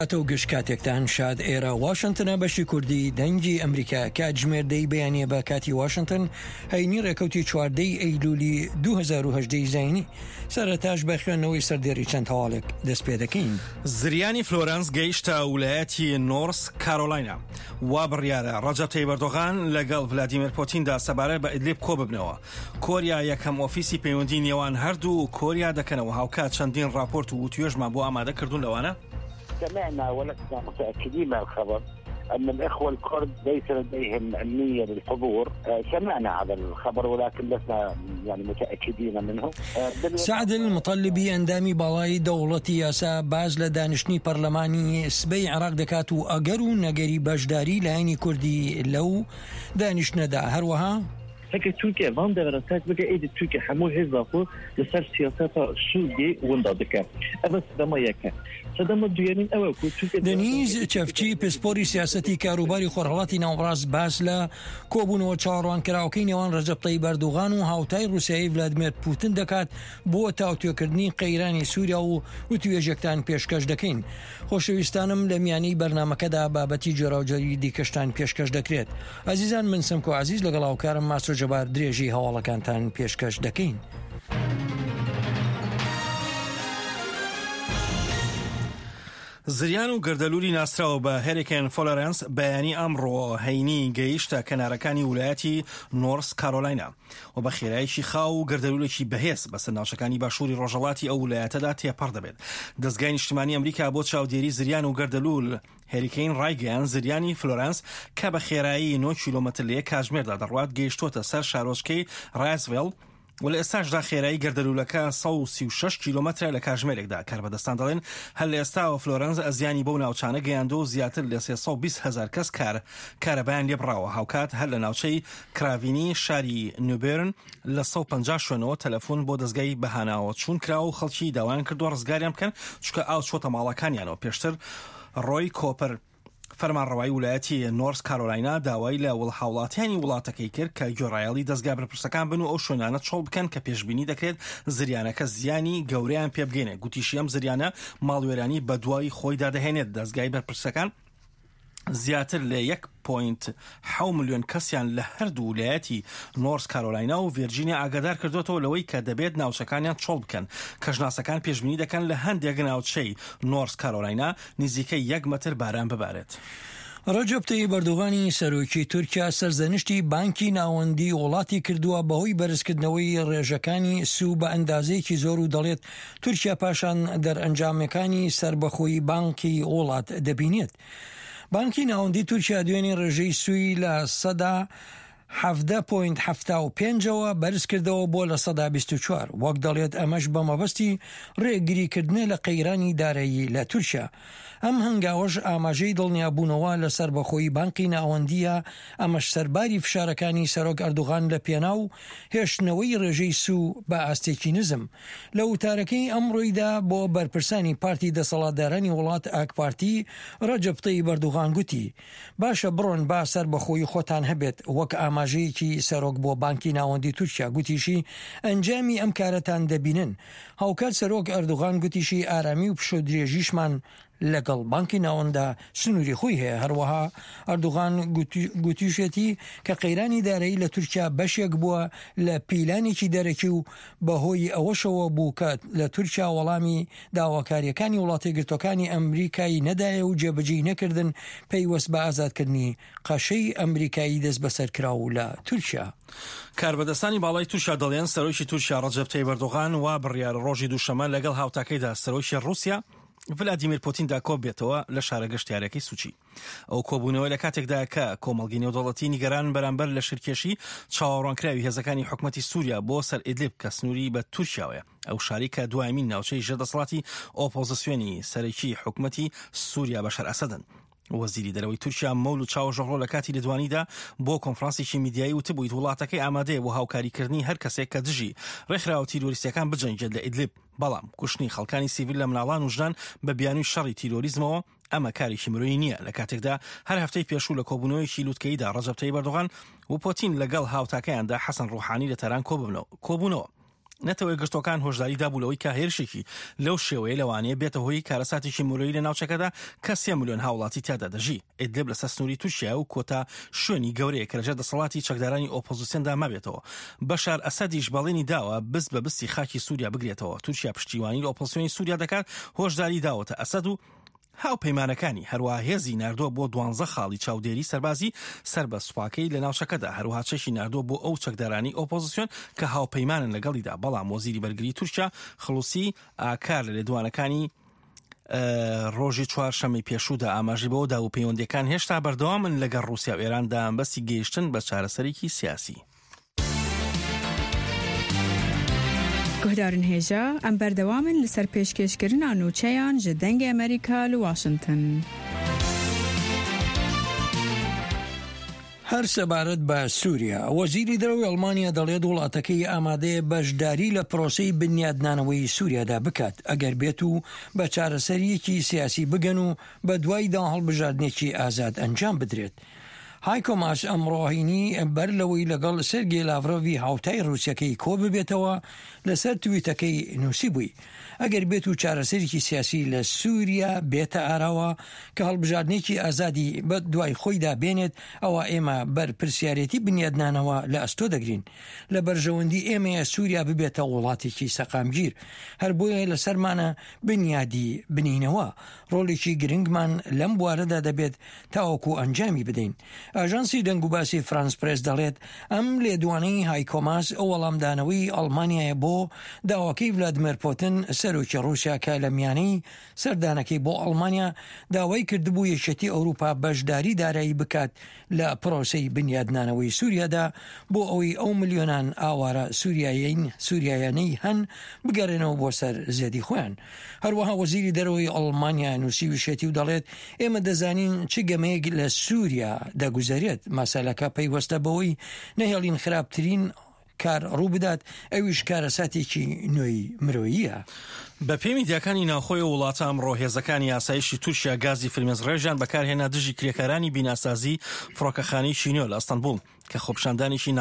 ئەتۆ گشت کاتێکتان شاد ئێرە واشنتنە بەشی کوردی دەنگی ئەمریکا کاتژمێردەی بەیانیە بە کاتی واشنتن هەینی ڕێکەوتی 14 ئەیلولی 2018 زینی سەرەتاش بە خوێندنەوەی سەردێڕی چەند هەواڵێک دەست پێ دەکەین. زریانی فلۆرەنس گەیشتە ویلایەتی نۆرس کارۆلاینە وا بڕیارە ڕەجەب تەیب ئەردۆغان لەگەڵ ڤلادیمیر پۆتیندا سەبارەت بە ئیدلیب کۆ ببنەوە. کۆریا یەکەم ئۆفیسی پەیوەندی نێوان هەردوو کۆریا دەکەنەوە. هاوکات چەندین راپۆرت و توێژمان بۆ ئامادە کردوون لەوانە. سمعنا ولسنا متأكدين من الخبر أن الإخوة الكرد ليس لديهم النية للحضور. سمعنا هذا الخبر ولكن لسنا متأكدين منه. سعد المطلبي اندامي باڵای دەوڵەتی یاسا باز لە دانیشتنی پەرلەمانی سبەی عێراق دەکات و ئەگەر و نەگەری بەشداری لایەنی کوردی لەو دانیشتنەدا هەروەها هەکە تورکیا وان دەوەرەسات بگە ئیدی تورکیا هەموو هێزاخۆ لەسەر سیاسەتا سوودی وندا دەکات. ئەوە سەدەما یەکە. سەدەما دوێنین ئەوە دەنیز چەفچی پسپۆری سیاسەتی کاروباری خۆرهەڵاتی ناوەڕاست باس لە کۆبوونەوە چاوەڕوانکراوەکەی نێوان ڕەجەب تەیب ئەردۆغان و هاوتای رووسیایی ڤلادیمیر پوتین دەکات بۆ تاوتوێکردنی قەیرانی سووریا و توێژێکتان پێشکەش دەکەین. خۆشەویستانم لە میانەی بەرنامەکەدا بابەتی جۆراوجۆری دیکەشتان پێشکەش دەکرێت. عزیزان من سمکۆ عزیز لەگەڵ هاوکارم ماسۆ جەبار درێژی هەواڵەکانتان پێشکەش دەکەین. زریان و گەردەلوولی ناسراوە بە هەریکێن فلۆرەنس بەیانی ئەمڕۆ هەینی گەیشتە کەنارەکانی ویلایەتی نۆرس کارۆلاینە و بە خێراییکی خاو و گەردەلوولێکی بەهێز بەسەر ناوچەکانی باشووری ڕۆژهەڵاتی ئەو ویلایەتەدا تێپەڕ دەبێت. دەستگای نیشتیمانی ئەمریکا بۆ چاودێری زریان و گەردەلوول هەریکەین ڕایگەیان زریانی فلۆرەنس کە بە خێرایی 9 کیلۆمەتر لە یەک کاتژمێردا دەڕوات گەیشتۆتە سەر شارۆچکەی ڕایسڤیل و لە ئێستاشدا خێرایی گەردەلوولەکە 136 کیلۆمەترە لە کاتژمێرێکدا. کاربەدەستان دەڵێن هەر لە ئێستاوە فلۆرەنس ئەزیانی بەو ناوچانە گەیاندۆ و زیاتر لە 320,000 کەس کارەبایان لێبڕاوە. هاوکات هەر لە ناوچەی کراڤینی شاری نوبێرن لە 150 شوێنەوە تەلەفۆن بۆ دەستگای بەهاناوە چوون کراوە و خەڵکی داوایان کردووە ڕزگاریان بکەن چونکە ئاو چۆتە ماڵەکانیانەوە. پێشتر ڕۆی کۆپەر فەرمانڕەوایی ویلایەتی نۆرس کارۆلاینە داوای لە وڵهاوڵاتیانی وڵاتەکەی کرد کە گۆڕایەڵی دەستگا بەرپرسەکان بن و ئەو شوێنانە چۆڵ بکەن کە پێشبینی دەکرێت زریانەکە زیانی گەورەیان پێ بگەێنێت. گوتیشی ئەم زریانە ماڵوێرانی بە دوای خۆی دادەهێنێت. دەستگای بەرپرسەکان زیاتر لە 1.7 ملیۆن کەسیان لە هەردوو ویلایەتی نۆرس کارۆلاینە و ڤیرجینیا ئاگادار کردوێتەوە لەوەی کە دەبێت ناوچەکانیان چۆڵ بکەن. کەژناسەکان پێشبینی دەکەن لە هەندێک ناوچەی نۆرس کارۆلاینە نزیکەی 1 مەتر باران ببارێت. ڕەجەب تەیب ئەردۆغانی سەرۆکی تورکیا سەرزەنشتی بانکی ناوەندی وڵاتی کردووە بەهۆی بەرزکردنەوەی ڕێژەکانی سوو بە ئەندازەیەکی زۆر و دەڵێت تورکیا پاشان دەرئەنجامەکانی سربەخۆیی بانکی وڵات دەبینێت. بانکی ناوەندی تورکیا دوێنێ ڕێژەی سووی لە 17.75ەوە بەرز کردەوە بۆ لە 124. وەک دەڵێت ئەمەش بە مەبەستی ڕێگریکردنە لە قەیرانی دارایی لە تورکیا. ئەم هەنگاوەش ئاماژەی دڵنیابوونەوە لە سربەخۆیی بانکی ناوەندیە. ئەمەش سەرباری فشارەکانی سەرۆک ئەردوغان لە پێناو هێشتنەوەی ڕێژەی سوو بە ئاستێکی نزم. لە وتارەکەی ئەمڕۆیدا بۆ بەرپرسانی پارتی دەسەڵاتدارانی وڵات ئاک پارتی ڕەجەب تەیب ئەردوغان گوتی باشە بڕۆن با سربەخۆیی خۆتان هەبێت. وەک ئاماژەیەکی سەرۆک بۆ بانکی ناوەندی تورکیا گوتیشی ئەنجامی ئەم کارەتان دەبینن. هاوکات سەرۆک ئەردوغان گوتیشی ئارامی و پشۆ درێژیشمان لەگەڵ بانکی ناوەندا سنووری خۆی هەیە. هەروەها ئەردوغان گوتیشێتی کە قەیرانی دارایی لە تورکیا بەشێک بووە لە پیلانێکی دەرەکی و بەهۆی ئەوەشەوە بوو کە لە تورکیا وەڵامی داواکاریەکانی وڵاتی گرتوەکانی ئەمریکایی نەدایە و جێبەجێ نەکردن پەیوەست بە ئازادکردنی قەشەی ئەمریکایی دەست بەسەرکراو لە تورکیا. کاربەدەستانی باڵای تورکیا دەڵێن سەرۆکی تورکیا ڕەجەب تەیب ئەردۆغان وا بڕیارە ڕۆژی دووشەمە لەگەڵ هاوتاکەیدا سەرۆکی رووسیا ڤلادیمیر پۆتیندا کۆ بێتەوە لە شارە گەشتیارەکەی سوچی. ئەو کۆبوونەوە لە کاتێکدا کە کۆمەڵگەی نێودەوڵەتی نیگەران بەرامبەر لە شرکێشی چاوەڕوانکراوی هێزەکانی حکومەتی سووریا بۆ سەر ئیدلیب کە سنووری بە تورکیاوەیە. ئەو شاری کە دوایمین ناوچەی ژێردەسەڵاتی ئۆپۆزیسیۆنی سەرەکی حکومەتی سووریا بەشەر ئەسەدن. وەزیری دەرەوەی تورکیا مەول و چاوەژەڕۆ لە کاتی لێدوانیدا بۆ کۆنفرانسێکی میدیایی وتبوویت وڵاتەکەی ئامادەیە بۆ هاوکاریکردنی هەر کەسێک کە دژی ڕێکخراوە تیرۆریستیەکان بجەنگێت لە ئیدلیب. بەڵام کوشتنی خەڵکانی سیڤیل لە مناڵان و ژنان بە بیانووی شەڕی تیرۆریزمەوە ئەمە کارێکی مرۆیی نییە. لە کاتێکدا هەر هەفتەی پێشوو لە کۆبوونەوەیکی لووتکەیدا ڕەجەب تەیب ئەردۆغان و پۆتین لەگەڵ هاوتاکەیاندا حەسەن ڕوحانی لە تەران کۆبوونەوە. نەتەوەی گرتوەکان هۆشداری دابوولەوەی کە هێرشێکی لەو شێوەیە لەوانەیە بێتە هۆی کارەساتێکی مولۆیی لە ناوچەکەدا کە 3 ملیۆن هاوڵاتی تیادا دەژی. ئیدلیب لەسەر سنووری تورکیا و کۆتا شوێنی گەورەیە کە لەژێر دەسەڵاتی چەکدارانی ئۆپۆزیسیۆندا مەبێتەوە. بەشار ئەسەدیش بەڵێنی داوە بست بە بستی خاکی سووریا بگرێتەوە. تورکیا پشتیوانی لە ئۆپۆزیسیۆنی سووریا دەکات، هۆشداری داوەتە ئەسەد و هاوپەیمانەکانی هەروەها هێزی ناردووە بۆ 12 خاڵی چاودێری سەربازی سەر بە سوپاکەی لە ناوچەکەدا، هەروەها چەشی ناردووە بۆ ئەو چەکدارانی ئۆپۆزیسیۆن کە هاوپەیمانن لەگەڵیدا. بەڵام وەزیری بەرگری تورکیا خلوسی ئاکار لە لێدوانەکانی ڕۆژی چوارشەمەی پێشوودا ئاماژی بەوە دا و پەیوەندیەکان هێشتا بەردەوامن لەگەڵ رووسیا و ئێراندا بەستی گەیشتن بە چارەسەرێکی سیاسی. گۆدارن هێژە ئەم بەردەوامن لەسەر پێشکەشکردنا نوچەیان ji dengê ئەمریکا لە واشنگتن. هەر سەبارەت بە سووریا، وەزیری دەرەوەی ئەڵمانیا دەڵێت وڵاتەکەی ئامادەیە بەشداری لە پرۆسەی بنیادنانەوەی سووریادا بکات ئەگەر بێت و بە چارەسەریەکی سیاسی بگەن و بە دوایدا هەڵبژاردنێکی ئازاد ئەنجام بدرێت. هایکۆ ماس ئەمڕۆهینی بەر لەوەی لەگەڵ سێرگێ لاڤڕۆڤی هاوتای رووسیەکەی کۆ ببێتەوە لەسەر تویتەکەی نووسی بووی ئەگەر بێت و چارەسەرێکی سیاسی لە سووریا بێتە ئاراوە کە هەڵبژاردنێکی ئازادی بە دوای خۆیدا بێنێت، ئەوە ئێمە بەر پرسیارەتی بنیادنانەوە لە ئەستۆ دەگرین. لە بەرژەوەندی ئێمەیە سووریا ببێتە وڵاتێکی سەقامگیر، هەر بۆیە لەسەرمانە بنیادی بنینەوە. ڕۆڵێکی گرنگمان لەم بوارەدا دەبێت تاوەکو ئەنجامی بدەین. ئاژانسی دەنگ و باسی فرانس پرێس دەڵێت ئەم لێدوانەی هایکۆماس ئەو وەڵامدانەوەی ئەڵمانیایە بۆ داواکەی ڤلادیمیر پۆتین سەرۆکی ڕووسیا کە لە میانەی سەردانەکەی بۆ ئەڵمانیا داوای کردبوو یەکێتی ئەوروپا بەشداری دارایی بکات لە پرۆسەی بنیادنانەوەی سووریادا بۆ ئەوەی ئەو ملیۆنان ئاوارە سووریایانەی هەن بگەڕێنەوە بۆ سەر زێدی خۆیان. هەروەها وەزیری دەرەوەی ئەڵمانیا نووسی وشێتی و دەڵێت ئێمە دەزانین چ گەمەیەک لە سووریا دەگوزارێت، مەسەلەکە پەیوەستە بەوەی نەهێڵین خراپترین کار ڕوو بدات، ئەویش کارەساتێکی نوێی مرۆییە. بە پێی میدیاکانی ناوخۆی وڵاتە ئەمڕۆ هێزەکانی یاسایشی تورکیا گازی فرمێزڕێژیان بەکارهێنا دژی کرێکارانی بیناسازی فڕۆکەخانەی شینۆ لە ئەستەنبوڵ کە خۆپشاندانێکی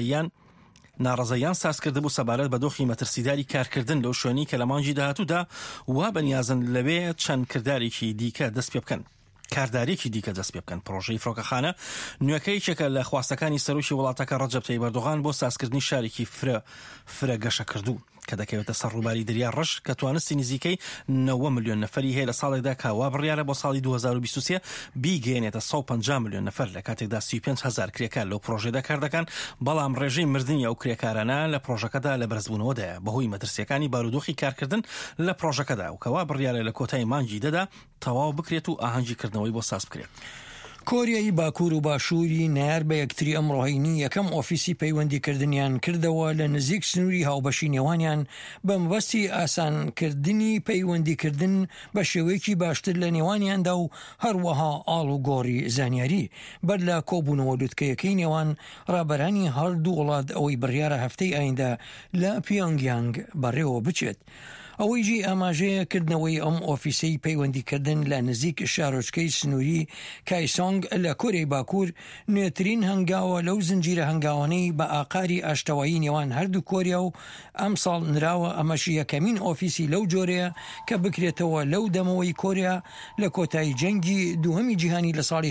ناڕەزاییان ساز کرده بوو سەبارەت بە دۆخی مەترسیداری کارکردن لەو شوێنی کە لە مانگی داهاتوودا وا بەنیازن لەوێ چەند کردارێکی دیکە دەست پێ بکەن. کاردارێکی دیکە دەست پێ بکەن. پرۆژەی فڕۆکەخانە نوێەکەیەکە لە خواستەکانی سەرۆکی وڵاتەکە ڕەجەب تەیب ئەردۆغان بۆ سازکردنی شارێکی فرە گەشە کردو کە دەکەوێتە سەر ڕووباری دەریا ڕەش کە توانستی نزیکەی 90 ملیۆن نەفەری هەیە لە ساڵێکدا کاوا بڕیارە بۆ ساڵی 2023 بیگەێنێتە 150 ملیۆن نەفەر لە کاتێکدا 35,000 کرێکار لەو پرۆژێدا کار دەکەن، بەڵام ڕێژەی مردنی ئەو کرێکارانە لە پرۆژەکەدا لە بەرزبوونەوەدایە بەهۆی مەترسیەکانی بارودۆخی کارکردن لە پرۆژەکەدا و کەوا بڕیارە لە کۆتای مانگی دەدا تەواو بکرێت و ئاهەنگیکردنەوەی بۆ ساز بکرێت. کۆریایی باکوور و باشووری نار بە یەکتری ئەمڕۆهینی یەکەم ئۆفیسی پەیوەندیکردنیان کردەوە لە نزیک سنووری هاوبەشی نێوانیان بە مەبەستی ئاسانکردنی پەیوەندیکردن بە شێوەیەکی باشتر لە نێوانیاندا و هەروەها ئاڵ و گۆڕی زانیاری بەر لە کۆبوونەوە لوتکەیەکەی نێوان ڕابەرانی هەردوو وڵات ئەوەی بڕیارە هەفتەی ئایندا لە پیۆنگیانگ بەڕێوە بچێت. ئەوەیژی ئاماژەیەکردنەوەی ئەم ئۆفیسەی پەیوەندیکردن لە نزیک شارۆچکەی سنووری کایسۆنگ لە کۆرەی باکوور نوێترین هەنگاوە لەو زنجیرە هەنگاوانەی بە ئاقاری ئاشتەوایی نێوان هەردوو کۆریا و ئەم ساڵ نراوە. ئەمەش یەکەمین ئۆفیسی لەو جۆرەیە کە بکرێتەوە لەو دەمەوەی کۆریا لە کۆتایی جەنگی دووهەمی جیهانی لە ساڵی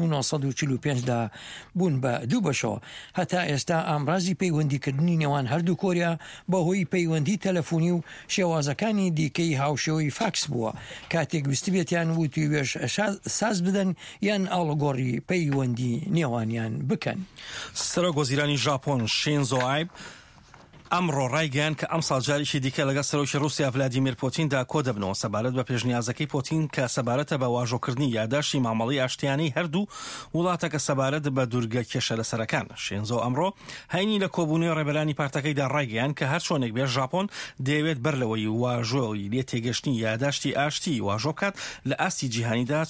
1945دا بوون بە دوو بەشەوە. هەتا ئێستا ئامڕازی پەیوەندیکردنی نێوان هەردوو کۆریا بەهۆی پەیوەندی تەلەفۆنی و شێوازەکانی دیکەی هاوشێوەی فاکس بووە، کاتێک ویستبێتیان وتی وێش ساز بدەن یان ئاڵگۆڕی پەیوەندی نێوانیان بکەن. سەرۆک وەزیرانی ژاپۆن شینزۆ ئایب ئەمڕۆ ڕایگەیان کە ئەم ساڵ جارێکی دیکە لەگەڵ سەرۆکی رووسیا ڤلادیمیر پۆتیندا کۆ دەبنەوە سەبارەت بە پێشنیازەکەی پۆتین کە سەبارەتە بە واژۆکردنی یاداشتی مامەڵەی ئاشتیانەی هەردوو وڵاتەکە سەبارەت بە دوورگە کێشە لەسەرەکان. شینزۆ ئەمڕۆ هەینی لە کۆبوونەوەی ڕێبەرانی پارتەکەیدا ڕایگەیان کە هەر چۆنێک بێ ژاپۆن دەیەوێت بەرلەوەی واژۆی لێ تێگەشتنی یاداشتی ئاشتی واژۆ بکات لە ئاستی جیهانیدا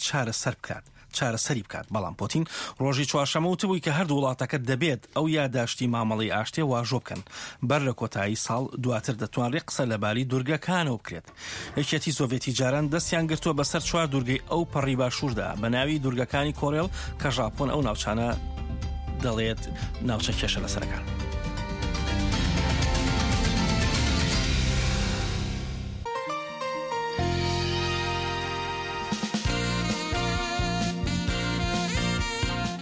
چارەسەری بکات. بەڵام پۆتین ڕۆژی چوارشەمە وتبووی کە هەردوو وڵاتەکە دەبێت ئەو یاداشتی مامەڵەی ئاشتێ واژۆ بکەن بەر لە کۆتایی ساڵ دواتر دەتوانرێت قسە لەباری دوورگەکانەوە بکرێت. یەکێتی سۆڤێتی جاران دەستیان گرتووە بەسەر 4 دوورگەی ئەو پەڕی باشووردا بە ناوی دوورگەکانی کۆڕێڵ کە ژاپۆن ئەو ناوچانە دەڵێت ناوچە کێشە لەسەرەکان.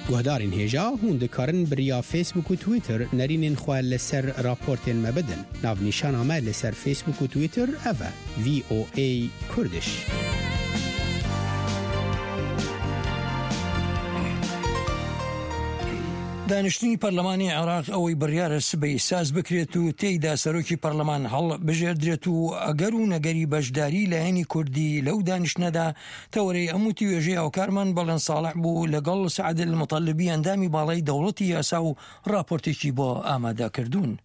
گهدارین هیجا هون دکارن بریا فیسبوک و تویتر نرینین خواه لسر راپورتین مبدن ناو نیشان همه لسر فیسبوک و تویتر اوه VOA کردش. دانیشتنی پەرلەمانی عێراق ئەوەی بڕیارە سبەی ساز بکرێت و تێیدا سەرۆکی پەرلەمان هەڵ بژێردرێت و ئەگەر و نەگەری بەشداری لە هێنی کوردی لەو دانیشتنەدا تەوەرەی ئەموتی وێژەی هاوکارمان بەڵێن ساڵح بوو لەگەڵ سەعد المەطەلبی ئەندامی باڵای دەوڵەتی یاسا و راپۆرتێکی بۆ ئامادەکردوون.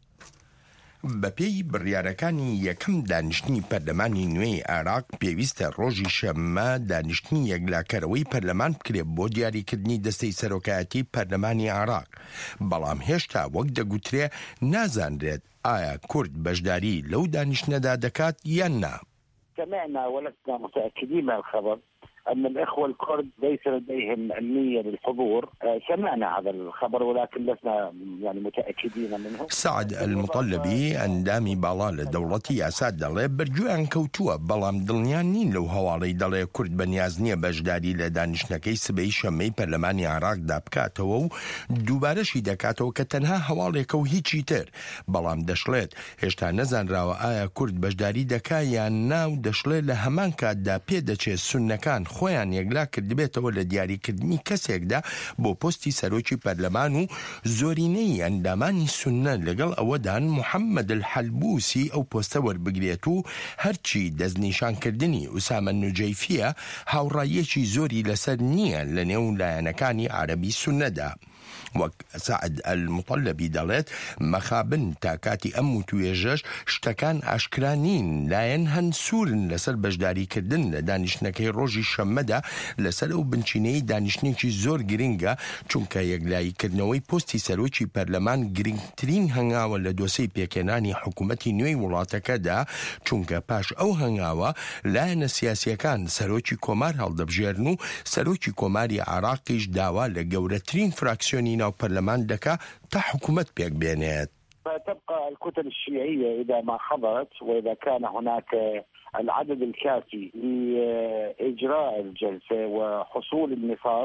بەپێی بڕیارەکانی یەکەم دانیشتنی پەرلەمانی نوێی عێراق پێویستە ڕۆژی شەممە دانیشتنی یەکلاکەرەوەی پەرلەمان بکرێت بۆ دیاریکردنی دەستەی سەرۆکایەتی پەرلەمانی عێراق، بەڵام هێشتا وەک دەگوترێ نازانرێت ئایا کورد بەشداری لەو دانیشتنەدا دەکات یان نا. سمعنا ولسنا متأكدين من الخبر أن الإخوة الكرد ليس لديهم النية للحضور. سمعنا هذا الخبر ولكن لسنا يعني متأكدين منه. سعد المطلبي ئەندامی باڵا لە دەوڵەتی یاسا دەڵێ بەرگویان کەوتووە، بەڵام دڵنیان نین لەو هەواڵەی دەڵێ کورد بەنیاز نییە بەشداری لە دانیشتنەکەی سبەی شەممەی پەرلەمانی عێراقدا بکاتەوە و دووبارەشی دەکاتەوە کە تەنها هەواڵێکە و هیچی تر، بەڵام دەشڵێت هێشتا نەزانراوە ئایا کورد بەشداری دەکا یان نا و دەشڵێت لە هەمان کاتدا پێدەچێت سوننەکان خۆیان یەکلا کردبێتەوە لە دیاریکردنی کەسێکدا بۆ پۆستی سەرۆکی پەرلەمان و زۆرینەی ئەندامانی سوننە لەگەڵ ئەوەدان محەممەد الحەلبوسی ئەو پۆستە وەربگرێت و هەرچی دەستنیشانکردنی ئوسامە نوجەیفیە هاوڕاییەکی زۆری لەسەر نییە لە نێو لایەنەکانی عەرەبی سوننەدا. وەک سعد المطلبی دەڵێت مەخابن تا کاتی ئەم وتوێژەش شتەکان ئاشکرا نین، لایەن هەن سوورن لەسەر بەشداریکردن لە دانیشتنەکەی ڕۆژی شەممەدا لەسەر ئەو بنچینەی دانیشتنێکی زۆر گرنگە، چونکە یەکلاییکردنەوەی پۆستی سەرۆکی پەرلەمان گرنگترین هەنگاوە لە دۆسەی پێکێنانی حکوومەتی نوێی وڵاتەکەدا، چونکە پاش ئەو هەنگاوە لایەنە سیاسیەکان سەرۆکی کۆمار هەڵدەبژێرن و سەرۆکی کۆماری عێراقیش داوا لە گەورەترین فراکسیۆنی ناو پەرلەمان دەکا تا حکوومەت پێک بێنێت. فتبقى الكتل الشيعية إذا ما حضرت وإذا كان هناك العدد الكافي لإجراء الجلسة وحصول النصاب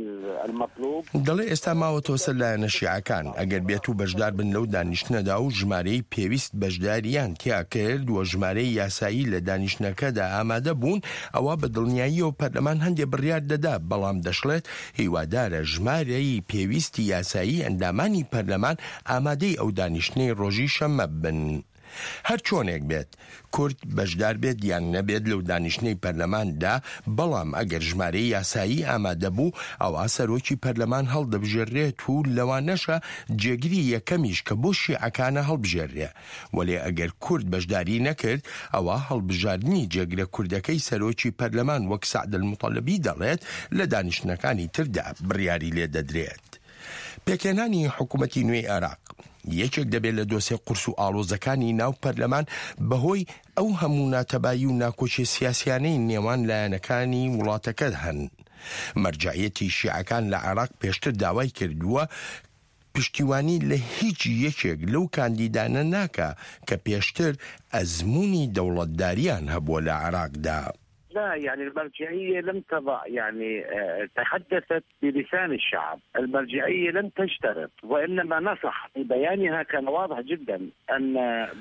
المطلوب. دەڵێ ئێستا ماوەتەوە سەر لایەنە شیعەکان ئەگەر بێت و بەشدار بن لەو دانیشتنەدا و ژمارەی پێویست بەشداریان تیا کرد و ژمارەی یاسایی لە دانیشتنەکەدا ئامادە بوون، ئەوە بە دڵنیاییەوە پەرلەمان هەندێک بڕیار دەدا، بەڵام دەشڵێت هیوادارە ژمارەی پێویستی یاسایی ئەندامانی پەرلەمان ئامادەی ئەو دانیشتنەی ڕۆژی شەممە بن. هەر چۆنێک بێت کورد بەشدار بێت یان نەبێت لەو دانیشتنەی پەرلەماندا، بەڵام ئەگەر ژمارەی یاسایی ئامادە بوو ئەوە سەرۆکی پەرلەمان هەڵدەبژێڕێت و لەوانەشە جێگیری یەکەمیش کە بۆ شیعەکانە هەڵبژێڕێ، وەلێ ئەگەر کورد بەشداری نەکرد ئەوە هەڵبژاردننی جێگرە کوردەکەی سەرۆکی پەرلەمان وەک سعد المطلبی دەڵێت لە دانیشتنەکانی تردا بڕیاری لێ دەدرێت. پێکێنانی حکوومەتی نوێی عێراق یەکێک دەبێت لە دۆسێ قورس و ئاڵۆزەکانی ناو پەرلەمان بەهۆی ئەو هەموو ناتەبایی و ناکۆچی سیاسیانەی نێوان لایەنەکانی وڵاتەکە هەن. مەرجعیەتی شیعەکان لە عێراق پێشتر داوای کردووە پشتیوانی لە هیچ یەکێک لەو کاندیدانە ناکە کە پێشتر ئەزموونی دەوڵەتداریان هەبووە لە عێراقدا. لا يعني المرجعية لم تضع يعني تحدثت بلسان الشعب، المرجعية لم تشترط وإنما نصح ببيانها كان واضح جدا أن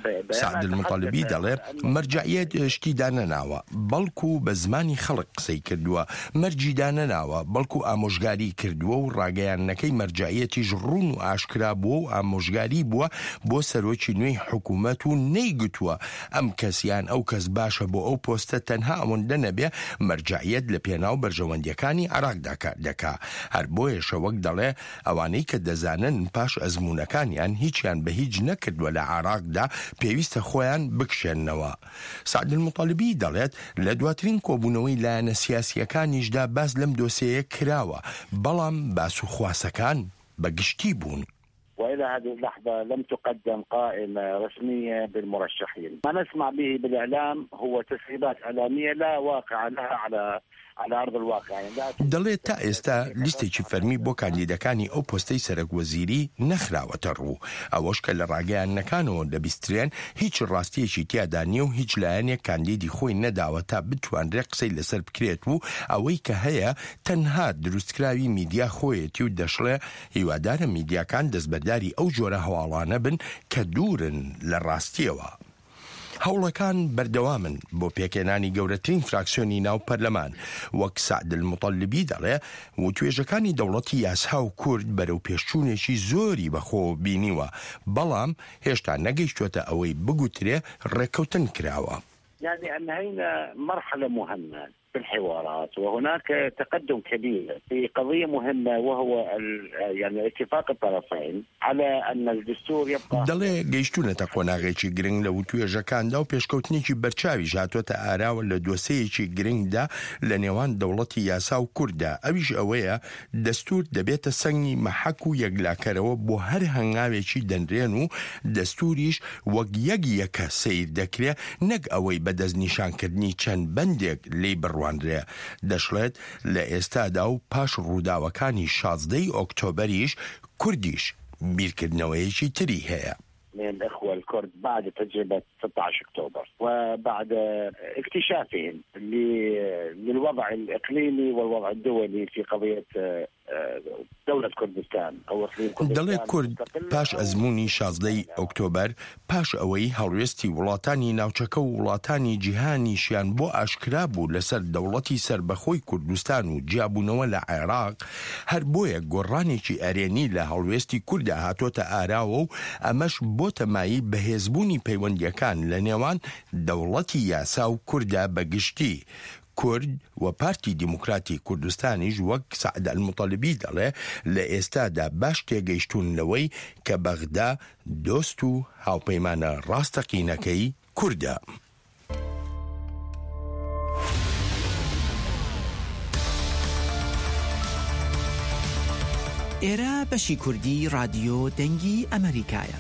سعد المطلبي دەڵێ مەرجعیەت شتیدانە ناوە بەڵکو بە زمانی خەڵک قسەی کردووە، مەرجیدانە ناوە بەڵکو ئامۆژگاری کردووە و ڕاگەیانەکەی مەرجعیەتیش ڕوون و ئاشکرا بووە و ئامۆژگاری بووە بۆ سەرۆکی نوێی حکوومەت و نەیگوتووە ئەم کەسیان ئەو کەس باشە بۆ ئەو پۆستە تەنها ئەوەندە نەبێ مەرجعیەت لە پێناو بەرژەوەندیەکانی عێراقدا کار دەکا. هەر بۆیەشە وەک دەڵێ ئەوانەی کە دەزانن پاش ئەزموونەکانیان هیچیان بە هیچ نەکردووە لە عێراقدا پێویستە خۆیان بکشێننەوە. سعد المطلبی دەڵێت لە دواترین کۆبوونەوەی لایەنە سیاسیەکانیشدا باس لەم دۆسەیە کراوە، بەڵام باس و خواسەکان بەگشتی بوون. وإلى هذه اللحظة لم تقدم قائمة رسمية بالمرشحين. ما نسمع به بالإعلام هو تسريبات إعلامية لا واقع لها على على أرض الواقع. دەڵێت تا ئێستا لیستێکی فەرمی بۆ کاندیدەکانی ئەو پۆستەی سەرۆک وەزیری نەخراوەتە ڕوو، ئەوەش کە لە ڕاگەیانەکانەوە دەبیسترێن هیچ ڕاستیەکی تیادا نییە و هیچ لایەنێک کاندیدی خۆی نەداوە تا بتوانرێت قسەی لەسەر بکرێت و ئەوەی کە هەیە تەنها دروستکراوی میدیا خۆیەتی و دەشڵێ هیوادارە میدیاکان دەستبەرداری ئەو جۆرە هەواڵانە بن کە دوورن لە ڕاستیەوە. هەوڵەکان بەردەوامن بۆ پێکێنانی گەورەترین فراکسیۆنی ناو پەرلەمان، وەک سعد المطەلیبی دەڵێ و توێژەکانی دەوڵەتی یاسا و کورد بەرەو پێشچوونێکی زۆری بەخۆ بینیوە، بەڵام هێشتا نەگەیشتوێتە ئەوەی بگوترێ ڕێکەوتن کراوە. يعني أنهينا مرحلة مهمة في الحوارات، وهناك تقدم كبير في قضية مهمة وهو يعني اتفاق الطرفين على أن الدستور يبقى. دەڵێ گەیشتوونەتە قۆناغێکی گرنگ لە توێژەکاندا و پێشکەوتنێکی بەرچاوی هاتوۆتە ئاراوە لە دۆسەیەکی گرنگدا لە نێوان دەوڵەتی یاسا و کووردا، ئەویش ئەوەیە دەستور دەبێتە سەنگی مەحەک و یەکلاکەرەوە بۆ هەر هەنگاوێکی دەنرێن و دەستوریش وەک یەکە سیر دەکرێ، نەک ئەوەی بەدەست نیشانکردنی چەند بەندێک لێی بڕوانرێ. دەشڵێت لە ئێستادا و پاش ڕووداوەکانی 16 ئۆکتۆبەریش کوردیش بیرکردنەوەیەکی تری هەیە. من الإخوة الكرد بعد تجربة 16 أكتوبر وبعد اكتشافهم للوضع الإقليمي والوضع الدولي في قضية دولة كردستان أو إقليم كردستان. دەڵێت کورد پاش ئەزمموی 16 ئۆکتۆبەر پاش ئەوەی هەڵوێستی وڵاتانی ناوچەکە و وڵاتانی جیهانیشیان بۆ ئاشکرا بوو لەسەر دەوڵەتی سربەخۆی کوردستان و جیابوونەوە لە عێراق، هەر بۆیە گۆڕانێکی ئەرێنی لە هەڵوێستی کووردا هاتۆتە ئاراوە و ئەمەش بۆ تەمایی بەهێزبوونی پەیوەندیەکان لە نێوان دەوڵەتی یاسا و کووردا بەگشتی. کورد و پارتی دیموکراتی کوردستانیش وەک سعد المطەلیبی دەڵێ لە ئێستادا باش تێگەیشتون لەوەی کە بەغدا دۆست و هاوپەیمانە ڕاستەقینەکەی کووردە. ئێرە بەشی کوردی رادیۆ دەنگی ئەمریکایە.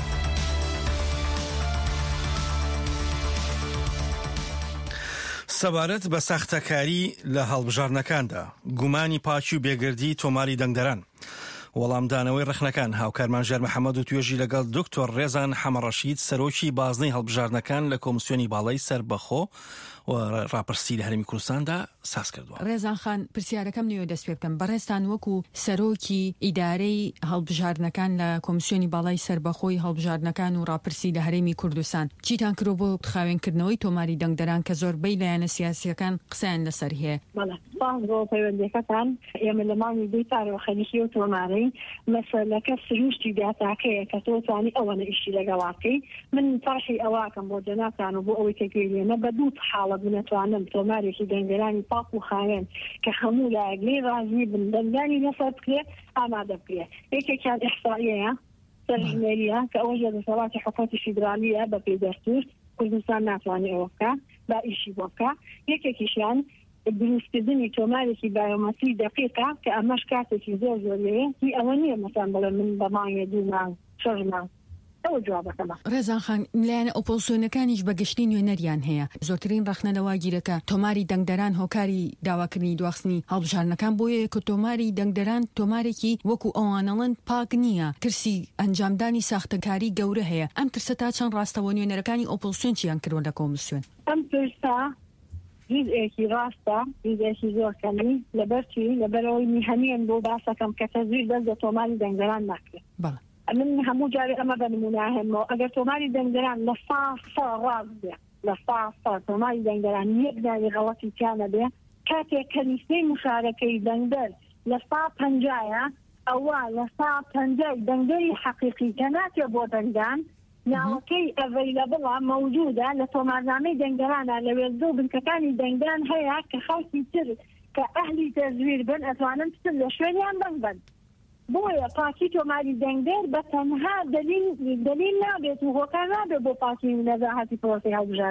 سەبارەت بە سەختەکاری لە هەڵبژارنەکاندا گومانی پاچی و بێگردی تۆماری دەنگدەران، وەڵامدانەوەی ڕخنەکان هاوکارمان ژێر محەممەد و توێژی لەگەڵ دکتۆر ڕێزان حەمەڕەشید سەرۆکی بازنەی هەڵبژارنەکان لە کۆمسیۆنی باڵای سەربەخۆ و ڕاپرسی لە هەرمی کوردستاندا ساز کردووە. ڕێزان خان پرسیارەکەم نیوە دەست پێ بکەم، بەڕێستان وەکو سەرۆکی ئیدارەی هەڵبژارنەکان لە کۆمسیۆنی باڵای سەربەخۆی هەڵبژارنەکان و ڕاپرسی لە هەرێمی کوردستان چیتان کرۆ بۆ خاوێنکردنەوەی تۆماری دەنگدەران کە زۆربەی لایەنە سیاسیەکان قسەیان لەسەر هەیە؟ سپاس بۆ پەیوەندیەکەتان. ئێمە لە ماڵی دوی تارۆخەنیشی و تۆمارەی مەسەلەکە سروشتی داتاکەیە کە تۆزانی ئەوەنە ئیشی لەگەڵاکەی. من تاحی ئەواکەم بۆ جەنابتان و بۆ ئەوەی کەگوێنێمە بە دوو حاڵەت بنەتوانم تۆمارێکی دەنگدەرانی پاک و خاوێن کە هەموو لایەک لێ ڕازی بن دەنگدانی لەسەر بکرێ ئامادە بکرێ. یەکێکیان ئیحسائیەیە سەرژمێریە کە ئەوە دەسەڵاتی حکومەتی فیدرالیە بە پێی دەستور کوردستان ناتوانێت ئەوە بکە با ئیشی بۆ بکە. یەکێکیشیان دروستکردنی تۆمارێکی بایۆمەتری دقیقا کە ئەمەش کاتێکی زۆر زۆرەیە هی ئەوە نییە مەسان بڵێ من بە مانگە دوو مانگ شەژ مانگ. ڕێزان خان لایەنە ئۆپۆزیسیۆنەکانیش بەگشتی نوێنەریان هەیە. زۆرترین ڕەخنەوە گیرەکە تۆماری دەنگدەران هۆکاری داواکردنی دواخستنی هەڵبژارنەکان بۆیە کە تۆماری دەنگدەران تۆمارێکی وەکو ئەوانەڵەن پاک نییە، ترسی ئەنجامدانی ساختەکاری گەورە هەیە. ئەم ترسە تا چەند ڕاستەوە نوێنەرەکانی ئۆپۆزیسیۆن چیان کردوە لە کۆمسیۆن؟ ئەم ترسا هیچ ڕاستە هیچ زۆر کەمی لەبەرچی لەبەرەوەی میهەنیان بۆ باسەکەم کە تەزویر دەست بە تۆماری دەنگدەران ناکرێت. من هەموو جارێ ئەمە بە نموناهێنمەوە ئەگەر تۆماری دەنگدەران لە سا ڕاست بێ لە سا تۆماری دەنگدەران یەک داری غەڵەتی تیانە بێ کاتێک کەلیسەی مشارەکەی دەنگدەر لە 150 ئەوە لە 150 دەنگدەری حەقیقی کە ناتێ بۆ دەنگدان ناوەکەی ئەڤەیلەبڵە مەوجودە لە تۆمارنامەی دەنگدەرانە لە وێزدە و بنکەکانی دەنگدان هەیە کە خەڵکی تر کە ئەهلی تەزویر بن ئەتوانن پتر لە شوێنیان بن. بۆیە پاکی تۆماری دەنگدەر بە تەنها دلیل نابێت و هۆکار نابێت بۆ پاکی و نەزاهەتی پرۆسەی هەڵبژاردن.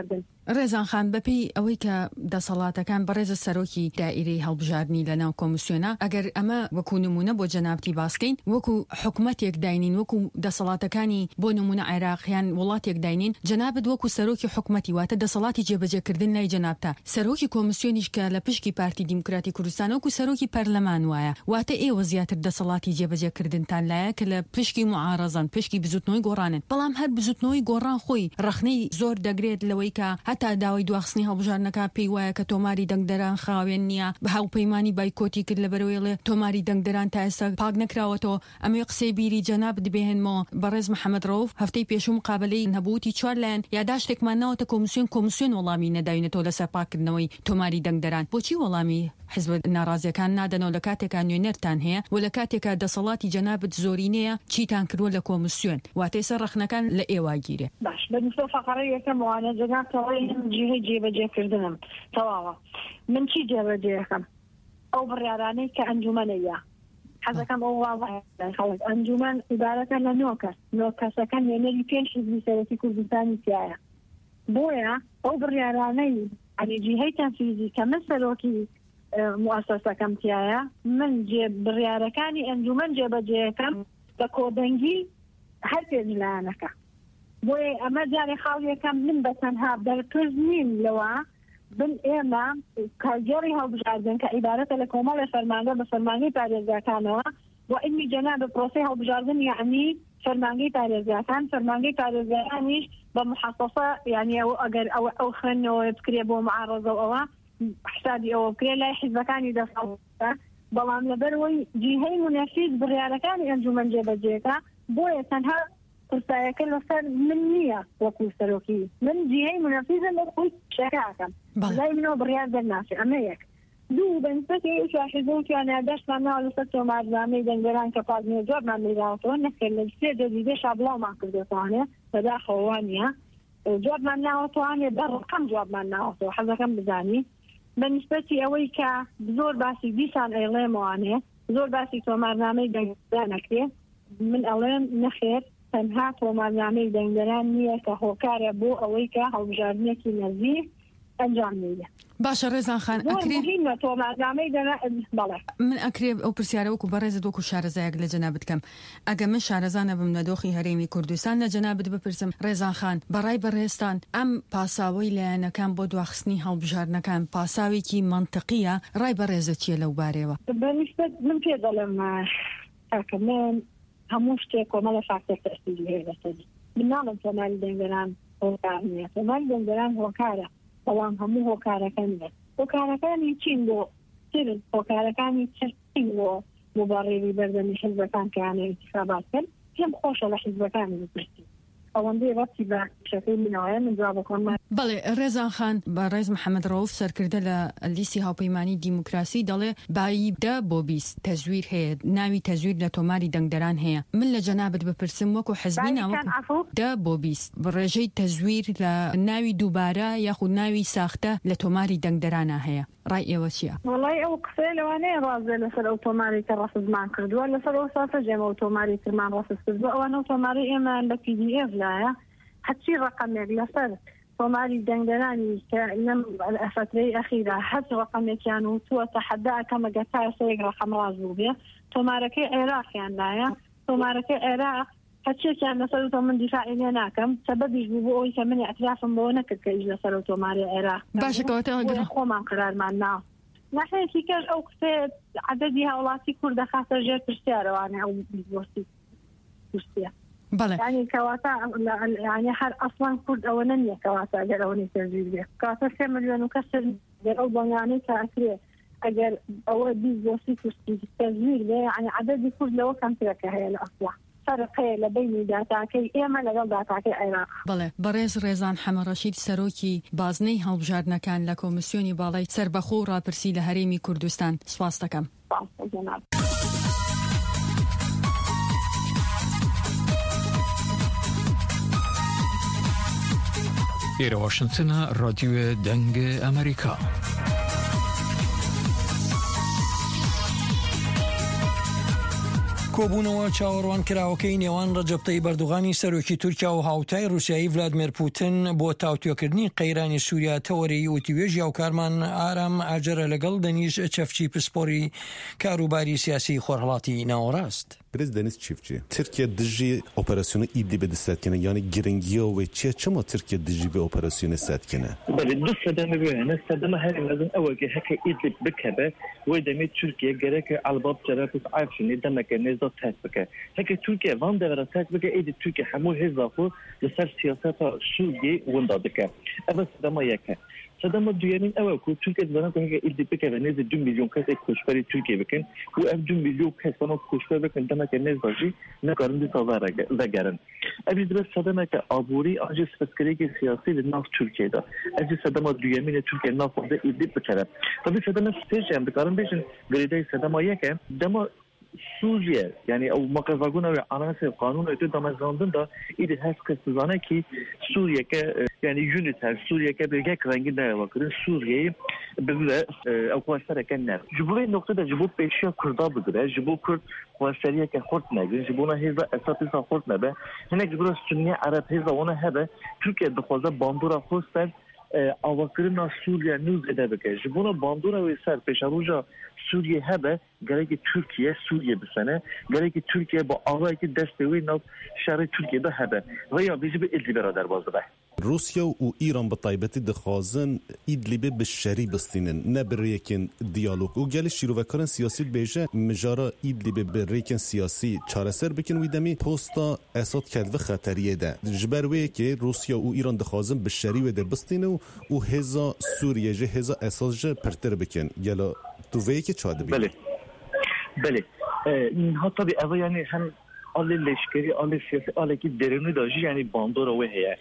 ڕێزان خان بەپی ئەوەی کە دەسەڵاتەکان بەڕێزە سەرۆکی دائیرەی هەڵبژاردننی لەناو کۆمسیۆنە ئەگەر ئەمە وەکو نمونە بۆ جەنابەتی باسکەین وەکو حکوومەتێک داینین وەکو دەسەڵاتەکانی بۆ نمونە عێراقیان وڵاتێک داینین جەنابەت وەکو سەرۆکی حکوومەتی واتە دەسەڵاتی جێبەجێکردن لای جەنابتا سەرۆکی کۆمسیۆنیش کە لە پشکی پارتی دیموکراتی کوردستان وەکو سەرۆکی پەرلەمان وایە واتە ئێوە زیاتر دەسەڵاتی جێبەجێکردنتان لایە کە لە پشکی معارەزان پشکی بزوتنەوەی گۆڕانن بەڵام هەر بزوتنەوەی گۆڕان خۆی ڕخنەی زۆر دەگرێت لەوەی کە هەتا داوای دواخستنی هەڵبژارنەکە پێی وایە کە تۆماری دەنگدەران خاوێن نییە بە هاوپەیمانی بایکۆتی کرد لەبەرەوەی تۆماری دەنگدەران تا ئێستا پاک نەکراوەتەوە ئەمێ قسەی بیری جەناب دەبێنمەوە بەڕێز محەممەد ڕەوف هەفتەی پێشوو مقابلەی نەبووتی 4 لایەن یاداشتێکمان ناوەتە کۆمسیۆن وەڵامی نەداوینێتەوە لەسەر پاکردنەوەی تۆماری دەنگدەران بۆچی وەڵامی حزب ناڕازیەکان نادەنەوە لە کاتێکا نوێنەرتان هەیە و لە کاتێکا دەسەڵاتی جەنابەت زۆرینەیە چیتان کردووە لە کۆمسیۆن واتەی سەر ڕخنەکان لە ئێواگیرێ باش بەنسبە فەقەڕەی یەکەمەوانە جەناب تەواوی جێهەی جێبەجێکردنم تەواوە من چی جێبەجێەکەم ئەو بڕیارانەی کە ئەنجومەنەیە حەزەکەم ئەو واڵای خەڵک ئەنجومەن عیبارەتە لە 9 کەسەکان وێنەری 5 حیزبی سەرەکی کوردستانی تایە بۆیە ئەو بڕیارانەی جێهەی تەنفیزی کە من سەرۆکی مواسسەکەم تایە من بڕیارەکانی ئەنجومەن جێبەجێەکەم بە کۆدەنگی هەر پێجلایەنەکە بۆیە ئەمە جارێ خاڵیەکەم من بەتەنها دەرکرد نیم لەوە بن ئێمە کارگێڕی هەڵبژاردن کە عیبارەتە لە کۆمەڵی فەرمانگە بە فەرمانگەی پارێزگاکانەوە و ئینی جەناب پرۆسەی هەڵبژاردن یعنی فەرمانگەی پارێزگاکان فەرمانگەی پارێزگاکانیش بە محەسەسە یعنی ئەگەر ئەو خوێندنەوە بکرێ بۆ معارەزە ئەوە حسابی ئەوە بکرێ لای حیزبەکانی دەسەڵاتە بەڵام لەبەرەوەی جیهەی منەفیز بڕیارەکانی ئەنجومەن جێبەجێکە بۆیە تەنها قورسایەکە لەسەر من نییە وەکو سەرۆکی من جیهەی منەفیزم بە خۆی شەکاکەم لای منەوە بڕیار دەرناچێ ئەمە یەک دوو بەنسبەتی شاحیزۆکیان یادداشتمان ناوە لەسەر تۆمارنامەی دەنگدەران کە پازنێ جوابمان لێداوەتەوە نەکرد لە 3 دەزیدە شابڵاومان کردوتوانێ بەداخەوە نییە جوابمان ناوەتوانێ بەڕقەم جوابمان ناوەتەوە حەزەکەم بزانی بەنسبەتی ئەوەی کە زۆر باسی دیسان ئەیڵێمەوانێ زۆر باسی تۆمارنامەی دەنگدەران نەکرێ من ئەڵێم نەخێر تەنها تۆمارنامەی دەنگدەران نییە کە هۆکارە بۆ ئەوەی کە هەڵبژاردنێکی نەزیف ئەنجام نیە باشە ڕێزان خان من ئەکرێ ئەو پرسیارە وەکو بەڕێزت وەکو شارەزایەک لە جەنابەت بکەم ئەگە من شارەزانە بم لە دۆخی هەرێمی کوردستان لە جەنابەت بپرسم ڕێزان خان بەڕای بەڕێستان ئەم پاساوەی لایەنەکان بۆ دواخستنی هەڵبژاردنەکان پاساوێکی منطقیە ڕای بەڕێزە چیە لەو بارەوە بەنسبەت من پێ دەڵێم کاکە من هەموو شتێک کۆمەڵە فاکتۆر تەسیری هەیە لەسەری من ناڵم تۆماری دەنگدەران هۆکار نییە تۆماری دەنگدەران هۆکارە بەڵام هەموو هۆکارەکان بێت هۆکارەکانی چین بۆ سرن هۆکارەکانی چین بۆ مبارڕێری بەردەمی حیزبەکان کەیانە ئینتیخابات کرد پێم خۆشە لە حیزبەکانی بپرسی ئەوەندەی ڕەتی بە شەکەی منەوەیە من جوابەکەم بەڵێ ڕێزان خان بە ڕێز محەممەد ڕەوف سەرکردە لە لیستی هاوپەیمانی دیموکراسی دەڵێ بایی 10 بۆ 20 تەزویر هەیە ناوی تەزویر لە تۆماری دەنگدەران هەیە من لە جەنابەت بپرسم وەکو حزبی ناوە 10 بۆ 20 ڕێژەی تەزویر لە ناوی دووبارە یاخود ناوی ساختە لە تۆماری دەنگدەرانە هەیە ڕای ئێوە چییە؟ وڵای ئەو قسەی لەوانەیە ڕازێ لەسەر ئەو تۆماری کە ڕەسزمان کردووە لەسەر ئەو ساسە ژێمە ئەو تۆماری ترمان ڕەسز کردووە ئەوانە تۆماری ئێمە لە PDF لایە هەچی ڕقەمێک لەسەر تۆماری دەنگدەرانی کە لەم ئەفترەی ئەخیرا هەچ ڕقەمێکیان و تووە تەحەدا ئەکەمەگە تا ئێستا ڕقەم ڕاز بوو بێ تۆمارەکەی عێراقیان لایە تۆمارەکەی عێراق هەچێکیان لەسەر تۆ من دیفاعی لێ ناکەم سەبەبیش بوو بۆ ئەوەی کە من ئەترافم بۆ نەکرد کە ئیش لەسەر تۆماری عێراق باشەکەوتە خۆمان قرارمان ناو ناحەیەکی کەش ئەو قسێ عەدەدی هاوڵاتی کوورد دەخاتە ژێر پرسیارەوانە ئەو بیزۆرسی پرسیە يعني كواتا يعني هر اصلا كرد او نني كواتا اگر او نتجيب كواتا 3 مليون وكسر او بنياني كاكري اگر او بيزوسي تسجيل يعني عدد كرد لو كان ترك هي الاصلح فرق لبين داتاكي ايما لقل داتاكي عراق بله بەڕێز ڕێزان حەمەڕەشید سەرۆکی بازنەی هەڵبژاردنەکان لە کۆمسیۆنی باڵای سەربەخۆ و ڕاپرسی لە هەرێمی کوردستان سواس دەکەم. ئێرە واشنگتنە ڕادیۆ دەنگە ئەمریکا. کۆبوونەوە چاوەڕوان کراوەکەی نێوان ڕەجەب تەیب ئەردوغانی سەرۆکی تورکیا و هاوتای رووسیایی ڤلادیمیر پوتین بۆ تاوتوێکردنی قەیرانی سووریا تەوەرەی وتیوێژی هاوکارمان ئارام ئاجرە لەگەڵ دەنیش چەفچی پسپۆری کاروباری سیاسی خۆرهەڵاتی ناوەڕاست. برز دنیز چیفچی ترکیه دژی اپراسیون ایدلیب دستکنه یعنی گرنگی و چما ترکیه دژی به اپراسیون استکنه بله دو صدمه بینه صدمه هری مزن اول که هک ایدلیب بکبه و دمی ترکیه گره که الباب جرافت عارفینی دمک نزد تاس بکه هک ترکیه وان دور تاس بکه اید ترکیه همو هزافو لسر سیاست سوریه ونداده که اول صدمه یکه صدمه دویمین اول که ترکیه دارن که هک ایدلیب بکه نزد 2 میلیون کس کشوری ترکیه بکن و اف 2 میلیون کس وانو کشور بکن دمک نزدی نکارن دیسازار دگرن. اولی دو صدمه که آبوری آنجا سپسکری سیاسی لناف ترکیه دا. اولی صدمه دویمین ترکیه ناف خورده ایدلیب بکره. طبعا صدمه سیجم بکارن بیشن گریده صدمه یکه دما سوریه یعنی او مقاومتون و عناصر قانون ایت دامزاندن دا ایده هست که سوزانه کی سوریه که یعنی یونیتر سوریه که به یک رنگی نمی‌وکرد سوریه به او قواسر کنه جبوی نقطه دا جبو پیشیا کردا بگیره جبو کرد قواسریه که خورد نگیره جبو نه هیچ اساسا خورد نبه هنگ جبو سنی عرب هیچ اونه هبه ترکیه دخوازه باندورا خوستن آوکرنا سوریه نوزده بکه جبونا باندورا و سر پیشروجا سوریه هبه گره ترکیه سوریه بسنه گره ترکیه با آوایی که دسته وی ناف شهر ترکیه ده هبه و یا بیجی به ایدلی برادر بازده به روسیا و ایران به طایبتی دخوازن ایدلیبه به شری بستینن نه بر ریکن دیالوگ و گل شیروکارن سیاسی بیجه مجارا ایدلیبه بر ریکن سیاسی چارەسەر بکن و دمی پوستا اساد کدو خطریه ده جبروی که روسیا و ایران دخوازن به شری و ده بستینه و هزا سوریه جه هزا اساد جه پرتر بکن گلا تو وی که چاده بید بله ها طبی اوه یعنی هم آل لشکری آل سیاسی آل که درونی داشتی یعنی باندور اوه هیه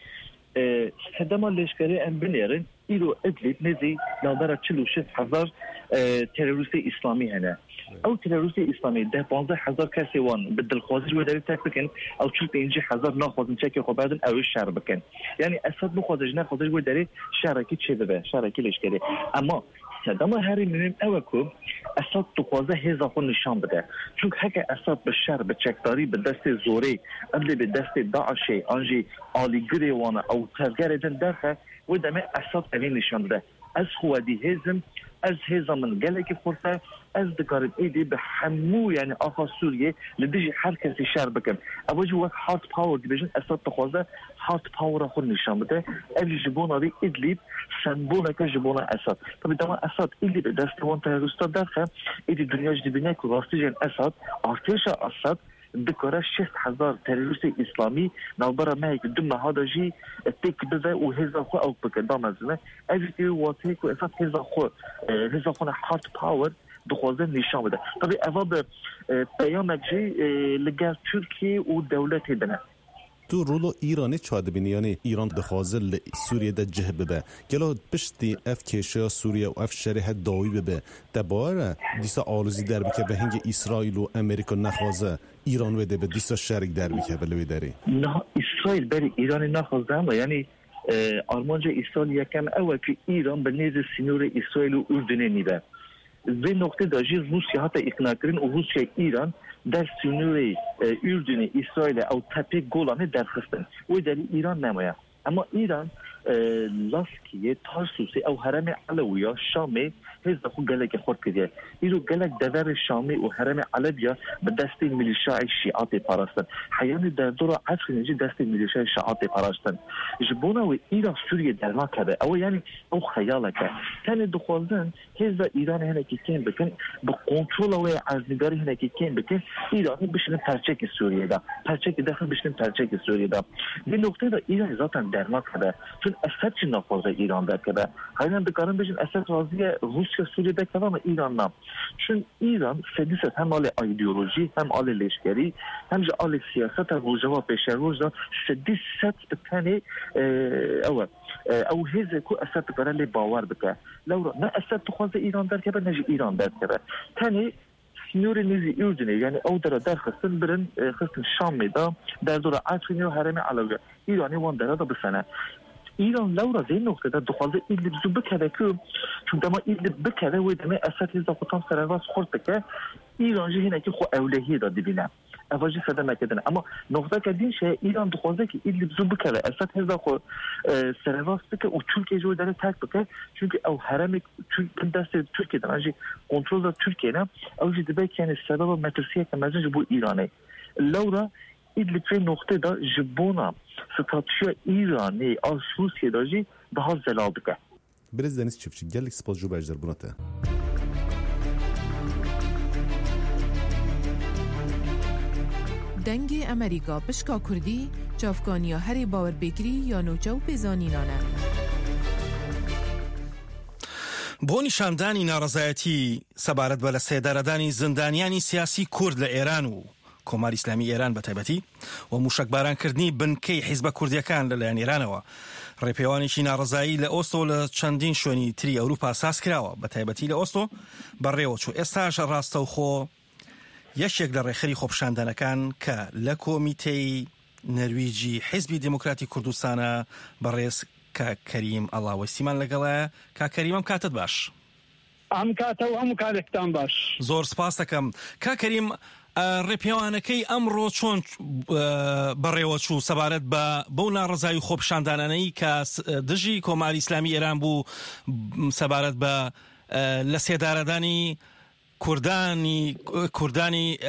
هدما لشکری ام بنیرن ایرو ادلیب نزی نابرا 46,000 تروریست اسلامی هنه او تروریست اسلامی 15,000 کسی وان بدلخوازی و داری تک بکن او 45,000 ناخوازن چکی خو بعدن اوش شهر بکن یعنی اساد بخوازش نخوازش و داری شهرکی چه ببه شهرکی لشکری اما صدام هری می‌بینیم اوکو اساد دخوازه هزا خود نشان بده چون هک اساد به شهر به چکداری به دست زوری ادلی به دست داعشی آنجی آلیگری وانه او ترگردن درخه و دمه اساد اوین نشان بده از خوادی هزم از هزم من گله که خورده از دکارم ایدی به همو یعنی آقا سوریه لدیجی هر کسی شهر بکن اوجی وقت هات پاور دی بیشن اساد تخوازه هات پاور خود نشان بده اولی جبونا بی ادلیب سنبوله که جبونا اساد طبعا دما اساد ادلیب دست وان تروریستا درخه ایدی دنیاش دی بینه که راستی جن اساد ارتش اساد دکاره 6,000 تروریست اسلامی نوبره مهی که دو مهادا جی تک بزه و هزا خو او بکن دامزنه اولی واته که اساد هزا خو هات پاور دخوازه نشان بده طبعا اوه به پیامک جی لگر ترکیه و دولت هدنه تو رولو ایرانی چاده بینی یعنی ایران دخوازه سوریه ده جه ببه گلا پشتی اف کشیا سوریه و اف شریح داوی ببه دباره دیسا آلوزی در بکه به هنگ اسرائیل و امریکا نخوازه ایران ویده به دیسا شرک در بکه بلوی داری نه اسرائیل بری ایرانی نخوازه اما یعنی آرمانجا اسرائیل یکم اول که ایران به نیز سینور اسرائیل و اردنه نیبه زی نقطه داجی روسیه حتی اقناع کرن و روسیه ایران در سینور اردن اسرائیل او تپه گولانه درخستن و در ایران نمایه اما ایران لاسکیه تارسوسی او حرم علویه شامه هیچ دخو گلک خورد کردیه ایرو گلک دور شامه و حرم علویه به دست میلیشای شیعات پاراستن حیان در دور عصر نجی دست میلیشای شیعات پاراستن جبونا و ایران سوریه در ما کده او یعنی او خیاله که تاني دخولدن هیچ ایران هنکی کن بکن به کنترل و ارزنگاری هنکی کن بکن ایرانی بشنن پرچک سوریه دا پرچک داخل بشنن پرچک سوریه دا به نقطه دا ایران ذاتن در ما کده چون اسد چی نفوذ ایران در کده خیلی دکارن بشن اسد راضی روسیه سوریه در کده و ایران نام چون ایران سدیست هم آل ایدئولوژی هم آل لشکری هم جا آل سیاست روزه و پیش روزه سدیست بکنه او هیزه که اسد دکارن لی باور بکه لورا نه اسد تخواز ایران در کده نجی ایران در کده تاني سنور نیزی اردنه یعنی او در خستن برن خستن شام میدا در دور عطفینی و حرم علاوه ایرانی وان در دا بسنه ایران لورا زی نقطه در دخوازه ایدلیب زو بکره که چون دما ایدلیب بکره و دمه اسد هزا خودتان سرواز خورد بکه ایران جه هناك خو اولهیه داد ببینه اواجی صدمه کردن اما نقطه که دین شه ایران دخوازه که ایدلیب زو بکره اسد هزا خو سرواز بکه و ترکیه جو داره تک بکه چونکه او حرم دست ترکیه داره کنترل دا ترکیه نه او جی دبه که سبب مترسیه که مزنج بو ایرانه لورا ایدلیب فی نقطه دا جبونا ستاتشیا ایرانی از روسیه دا جی daha zelal bike. Brez Deniz Çiftçi geldik spas jo bejder buna te. دنگ امریکا پشکا کردی چافکانیا هری باور بکری یا نوچه و پیزانینانه. بۆ نیشاندانی ناڕەزایەتی سەبارەت بە لە سێدارەدانی زندانیانی سیاسی کورد لە ئێران و کۆماری ئیسلامی ئێران بە تایبەتی و موشکبارانکردنی بنکەی حیزبە کوردیەکان لەلایەن ئێرانەوە ڕێپێوانێکی ناڕەزایی لە ئۆستۆ لە چەندین شوێنی تری ئەوروپا ساز کراوە بە تایبەتی لە ئۆستۆ بەڕێوەچوو ئێستاش ڕاستەوخۆ یەکێک لە ڕێخەری خۆپشاندانەکان کە لە کۆمیتەی نەرویجی حیزبی دموکراتی کوردستانە بەڕێز کەریم ئەڵاوەی سیمان لەگەڵایە کاکەریمەم کاتت باش ئەم کاتە و هەموو کارێکتان باش زۆر سپاس دەکەم کاکەریم ڕێپێوانەکەی ئەمڕۆ چۆن بەڕێوەچوو سەبارەت بەو ناڕەزایی خۆپشاندانانەی کە دژی کۆماری ئیسلامی ئێران بوو سەبارەت بە لە سێدارەدانی کوردانی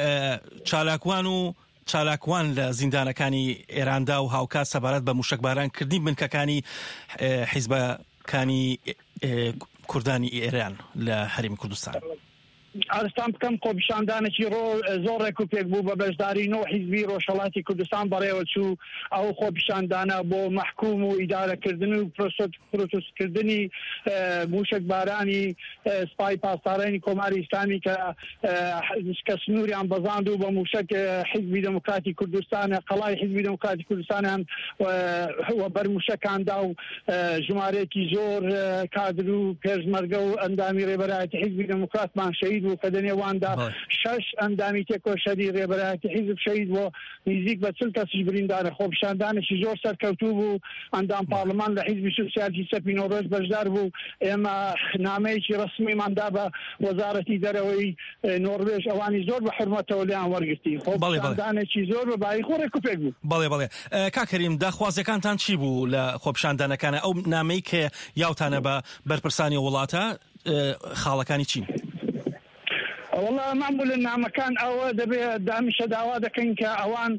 چالاکوان لە زیندانەکانی ئێراندا و هاوکات سەبارەت بە موشکبارانکردنی بنکەکانی حیزبەکانی کوردانی ئێران لە هەرێمی کوردستان. ئارستان بکەم خۆپیشاندانێکی زۆر ڕێک و پێک بوو بە بەشدارینەوە حیزبی ڕۆژهەڵاتی کوردستان بەڕێوە چوو ئەو خۆپیشاندانە بۆ محکوم و ئیدارەکردن و پرۆسسکردنی موشکبارانی سپای پاسدارانی کۆماری ئیسلامی کە سنووریان بەزاند و بە موشک حیزبی دموکراتی کوردستانە قەڵای حیزبی دموکراتی کوردستانیان وە بەرموشەکاندا و ژمارەیەکی زۆر کادر و پێشمەرگە و ئەندامی ڕێبەرایەتی حیزبی دموکراتمان شەهید بوو کە دەنێواندا 6 ئەندامی تێکۆشەری ڕێبەرایەتی حیزب شەهید بۆ نزیک بە 40 کەسیش بریندارە خۆپیشاندانێکی زۆر سەرکەوتوو بوو ئەندام پارلەمان لە حیزبی سوسیالیستی سەپینۆڕۆژ بەشدار بوو ئێمە نامەیەکی ڕسمیماندا بە وەزارەتی دەرەوەی نۆروێژ ئەوانی زۆر بە حرمەتەوە لیان وەرگرتی خۆپیشاندانێکی زۆر بە بای خۆ ڕێک و پێک بوو. بەڵێ کاکەریم داخوازیەکانتان چی بوو لە خۆپیشاندانەکانە ئەو نامەی کە یاوتانە بە بەرپرسانی وڵاتە خاڵەکانی چین؟ والله معمول النامكان او دامش دعوة دكن كأوان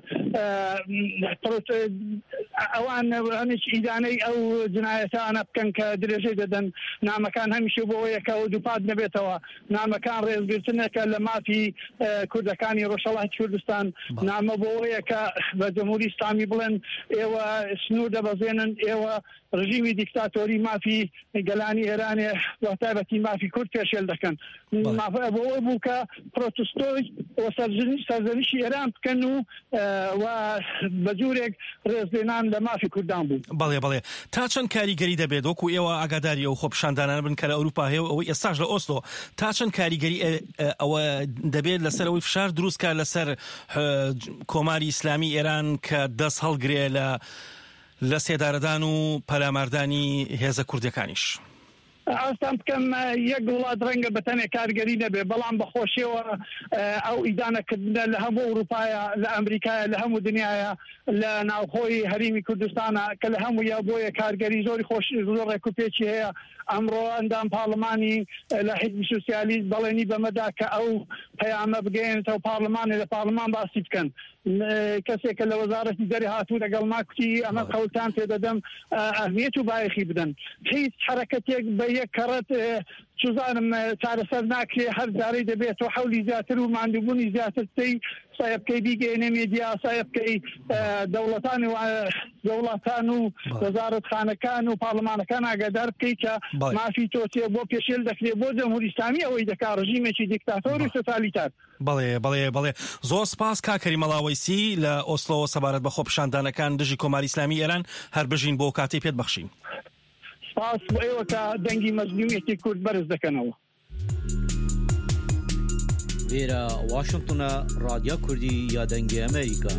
هنش إداني أو جنايتان بكن كدرجة ددن نامكان همش بويا كودوباد نبيتوا نامكان رئيس قلتنا كلما في كردكاني روشالله كردستان نام بويا كجمهوري إسلامي بلن إيوا سنود بزينن إيوا رژیمی دیکتاتۆری مافی گەلانی ئێرانێ وەتایبەتی مافی کورد پێشێل دەکەن بۆەوە بوو کە پرۆتستۆی سەرزەنیشی ئێران بکەن و بە جوورێک ڕێزلێنان لە مافی کوردان بوو. بەڵێ تا چەند کاریگەری دەبێت وەکو ئێوە ئاگاداری ئەو خۆپشاندانانە بن کە لە ئەوروپا هەیە ئەوەی ئێستاش لە ئۆسلۆ تا چەند کاریگەری ئەوە دەبێت لەسەر ئەوەی فشار دروستکە لەسەر کۆماری ئیسلامی ئێران کە دەست هەڵگرێ لە سێدارەدان و پەلاماردانی هێزە کوردەکانیش. ئاستان بکەم یەک وڵات ڕەنگە بەتەنێ کارگەری نەبێ بەڵام بەخۆشیەوە ئەو ئیدانەکردنە لە هەموو ئەوروپایە لە ئەمریکایە لە هەموو دنیاە لە ناوخۆی هەرێمی کوردستانە کە لە هەموو یا بۆیە کارگەری زۆری خۆش زۆر ڕێکوپێکی هەیە ئەمڕۆ ئەندام پارلەمانی لە حیزبی سوسیالیست بەڵێنی بەمەدا کە ئەو پەیامە بگەێنێتەوە پارلەمانی لە پارلەمان باسی بکەن کەسێکە لە وەزارەتی دەری هاتوو لەگەڵ ماکوتی ئەمە قەولتان پێدەدەم ئەهمیەت و بایەخی بدەن هیچ حرەکەتێک بە یەک کەڕەت چزانم چارەسەر ناکرێ هەر جارەی دەبێتەوە حەولی زیاتر و ماندووبوونی زیاتر تی سایە بکەی بیگەێنێ مێدیا سایە بکەی دەوڵەتان و وەزارەتخانەکان و پارلەمانەکان ئاگادار بکەی کە مافی تۆچێ بۆ پێشێل دەکرێت بۆ جەمهوری ئیسلامی ئەوەی دەکا ڕژیمێکی دیکتاتۆری تۆتالیتار. بەڵێ زۆر سپاس کاکەریم ئەڵاوەیسی لە ئۆسلۆ سەبارەت بە خۆپشاندانەکان دژی کۆماری ئیسلامی ئێران هەر بژین بۆ کاتێ پێت بەخشین. سپاس بۆ ئێوە کە دەنگی مەزلومیەتی کورد بەرز دەکەنەوە. لێرە واشنگتنە رادیۆ کوردی یا دەنگی ئەمریکا.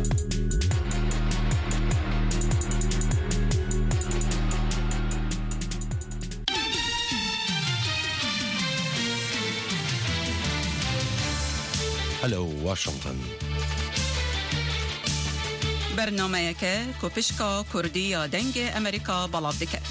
هەلو واشنگتن. بەرنامەیەکە کۆپشکا کوردی یا دەنگی ئەمریکا بەڵاو دەکات.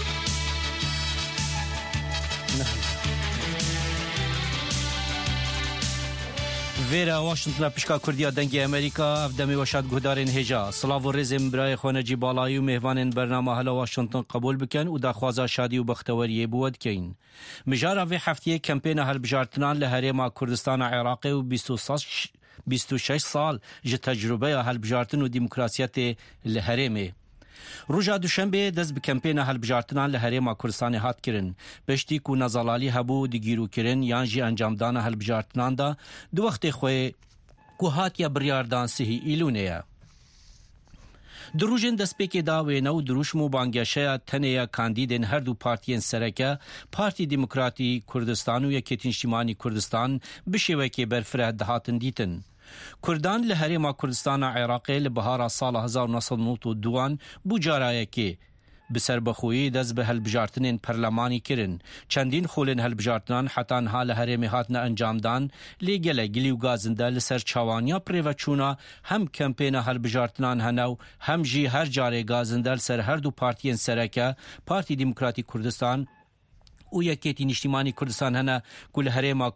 ویرا واشنگتن پشکا کردیا دنگی امریکا افدمی وشاد گهدارین هجا سلاو و رزم برای خانجی بالایی و مهوانین برنامه هلا واشنگتن قبول بکن و دخوازا شادی و بختوریه بود کین. مجارا وی هفتیه کمپین هلبجارتنان لهرما کردستان عراقی و 26 سال جه تجربه هلبجارتن و دموکراسیت لهرمه. روژا دوشنبه دست به کمپین هلبجارتنان لهرما کردستان هات کرن. پشتی کو نزالالی هبو دیگیرو کرن یانجی انجام دان هلبجارتنان دا دو وقت خوی کو هات یا بریاردان سهی ایلونه. دروژن دست پیک داوی نو دروشمو بانگشه تنیا کاندیدین هر دو پارتیین سرکه پارتی دموکراتی کردستان و یکیت اجتماعی کردستان بشوی که برفره دهاتن دیتن. کردان لهرما کردستان عراقی لبهار سال 1992 بو جارایه که بسر بخویی دست به هلبجارتنین پرلمانی کرن. چندین خولین هلبجارتنان حتی انها لهرمی هاتن انجام دان لیگل گلیو گازنده لسر چوانیا پریوچونا هم کمپین هلبجارتنان هنو هم جی هر جاره گازنده لسر هر دو پارتیین سرکه پارتی دموکراتی کردستان و یکیتی اجتماعی کردستان هنه کل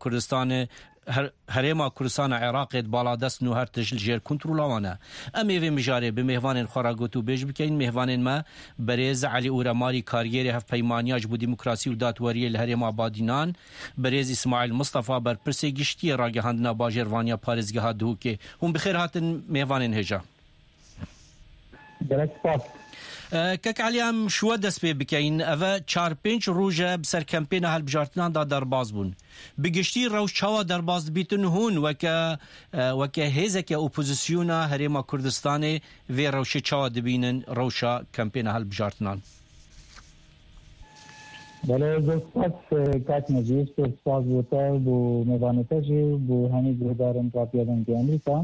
هرما کردستان عراق بالا دست نو هر تجل جیر کنترولوانه. امی و مجاره به مهوان خراگوتو بیش بکین مهوان ما بریز علی اورماری کارگری هف پیمانیاج بو دموکراسی و دادواری لهرما بادینان بریز اسماعیل مصطفی بر پرسی گشتی راگهاندنا باجروانیا پارزگه ها دو که هم بخیر هاتن مهوان هجا. کک علیم شو دست پی بکین اوه 4-5 روزه بسر کمپین هلبجارتنان دا درباز بون بگشتی روش چاوا درباز بیتن هون وکه هیزه که اپوزیسیونا هرما کردستان وی روش چاوا دبینن روشا کمپین هلبجارتنان. بله زوستاس کات مجیز سپاس بوتا بو میوانتا جی بو همی گردارن پاپیا دنگی امریکا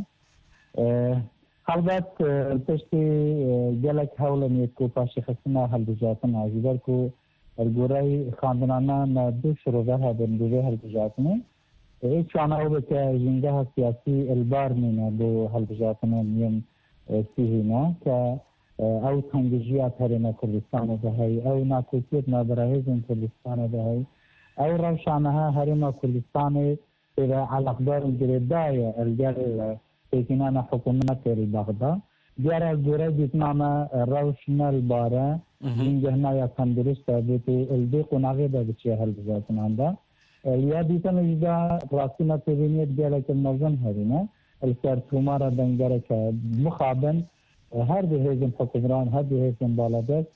البته پشتی گلک حول نیتکو پاشی خستنا هلبجارتن عزیزر کو الگورای خاندنانا دو شروعه ها بندوه هلبجارتنه ایک چانه به که جنگه ها سیاسی البار مینه دو هلبجارتنه میم سیهینه که او تنگیجیات هرما کردستان دهی او ناکوتیت نابراهیزن کردستان دهی او روشانه ها هرما کردستان به علاقدار گردای الگر تکنان حکومت بغداد دیگر الجوره جتنامه روشنال باره اینجهنا یا تندرست بیتی البی قناغی دا بچه هلبجارتنان دا یا دیتن اجدا راسینا تبینیت دیگه که نظم هرینه الکر تومارا دنگره که مخابن هر دهیزم حکمران هر دهیزم بالادست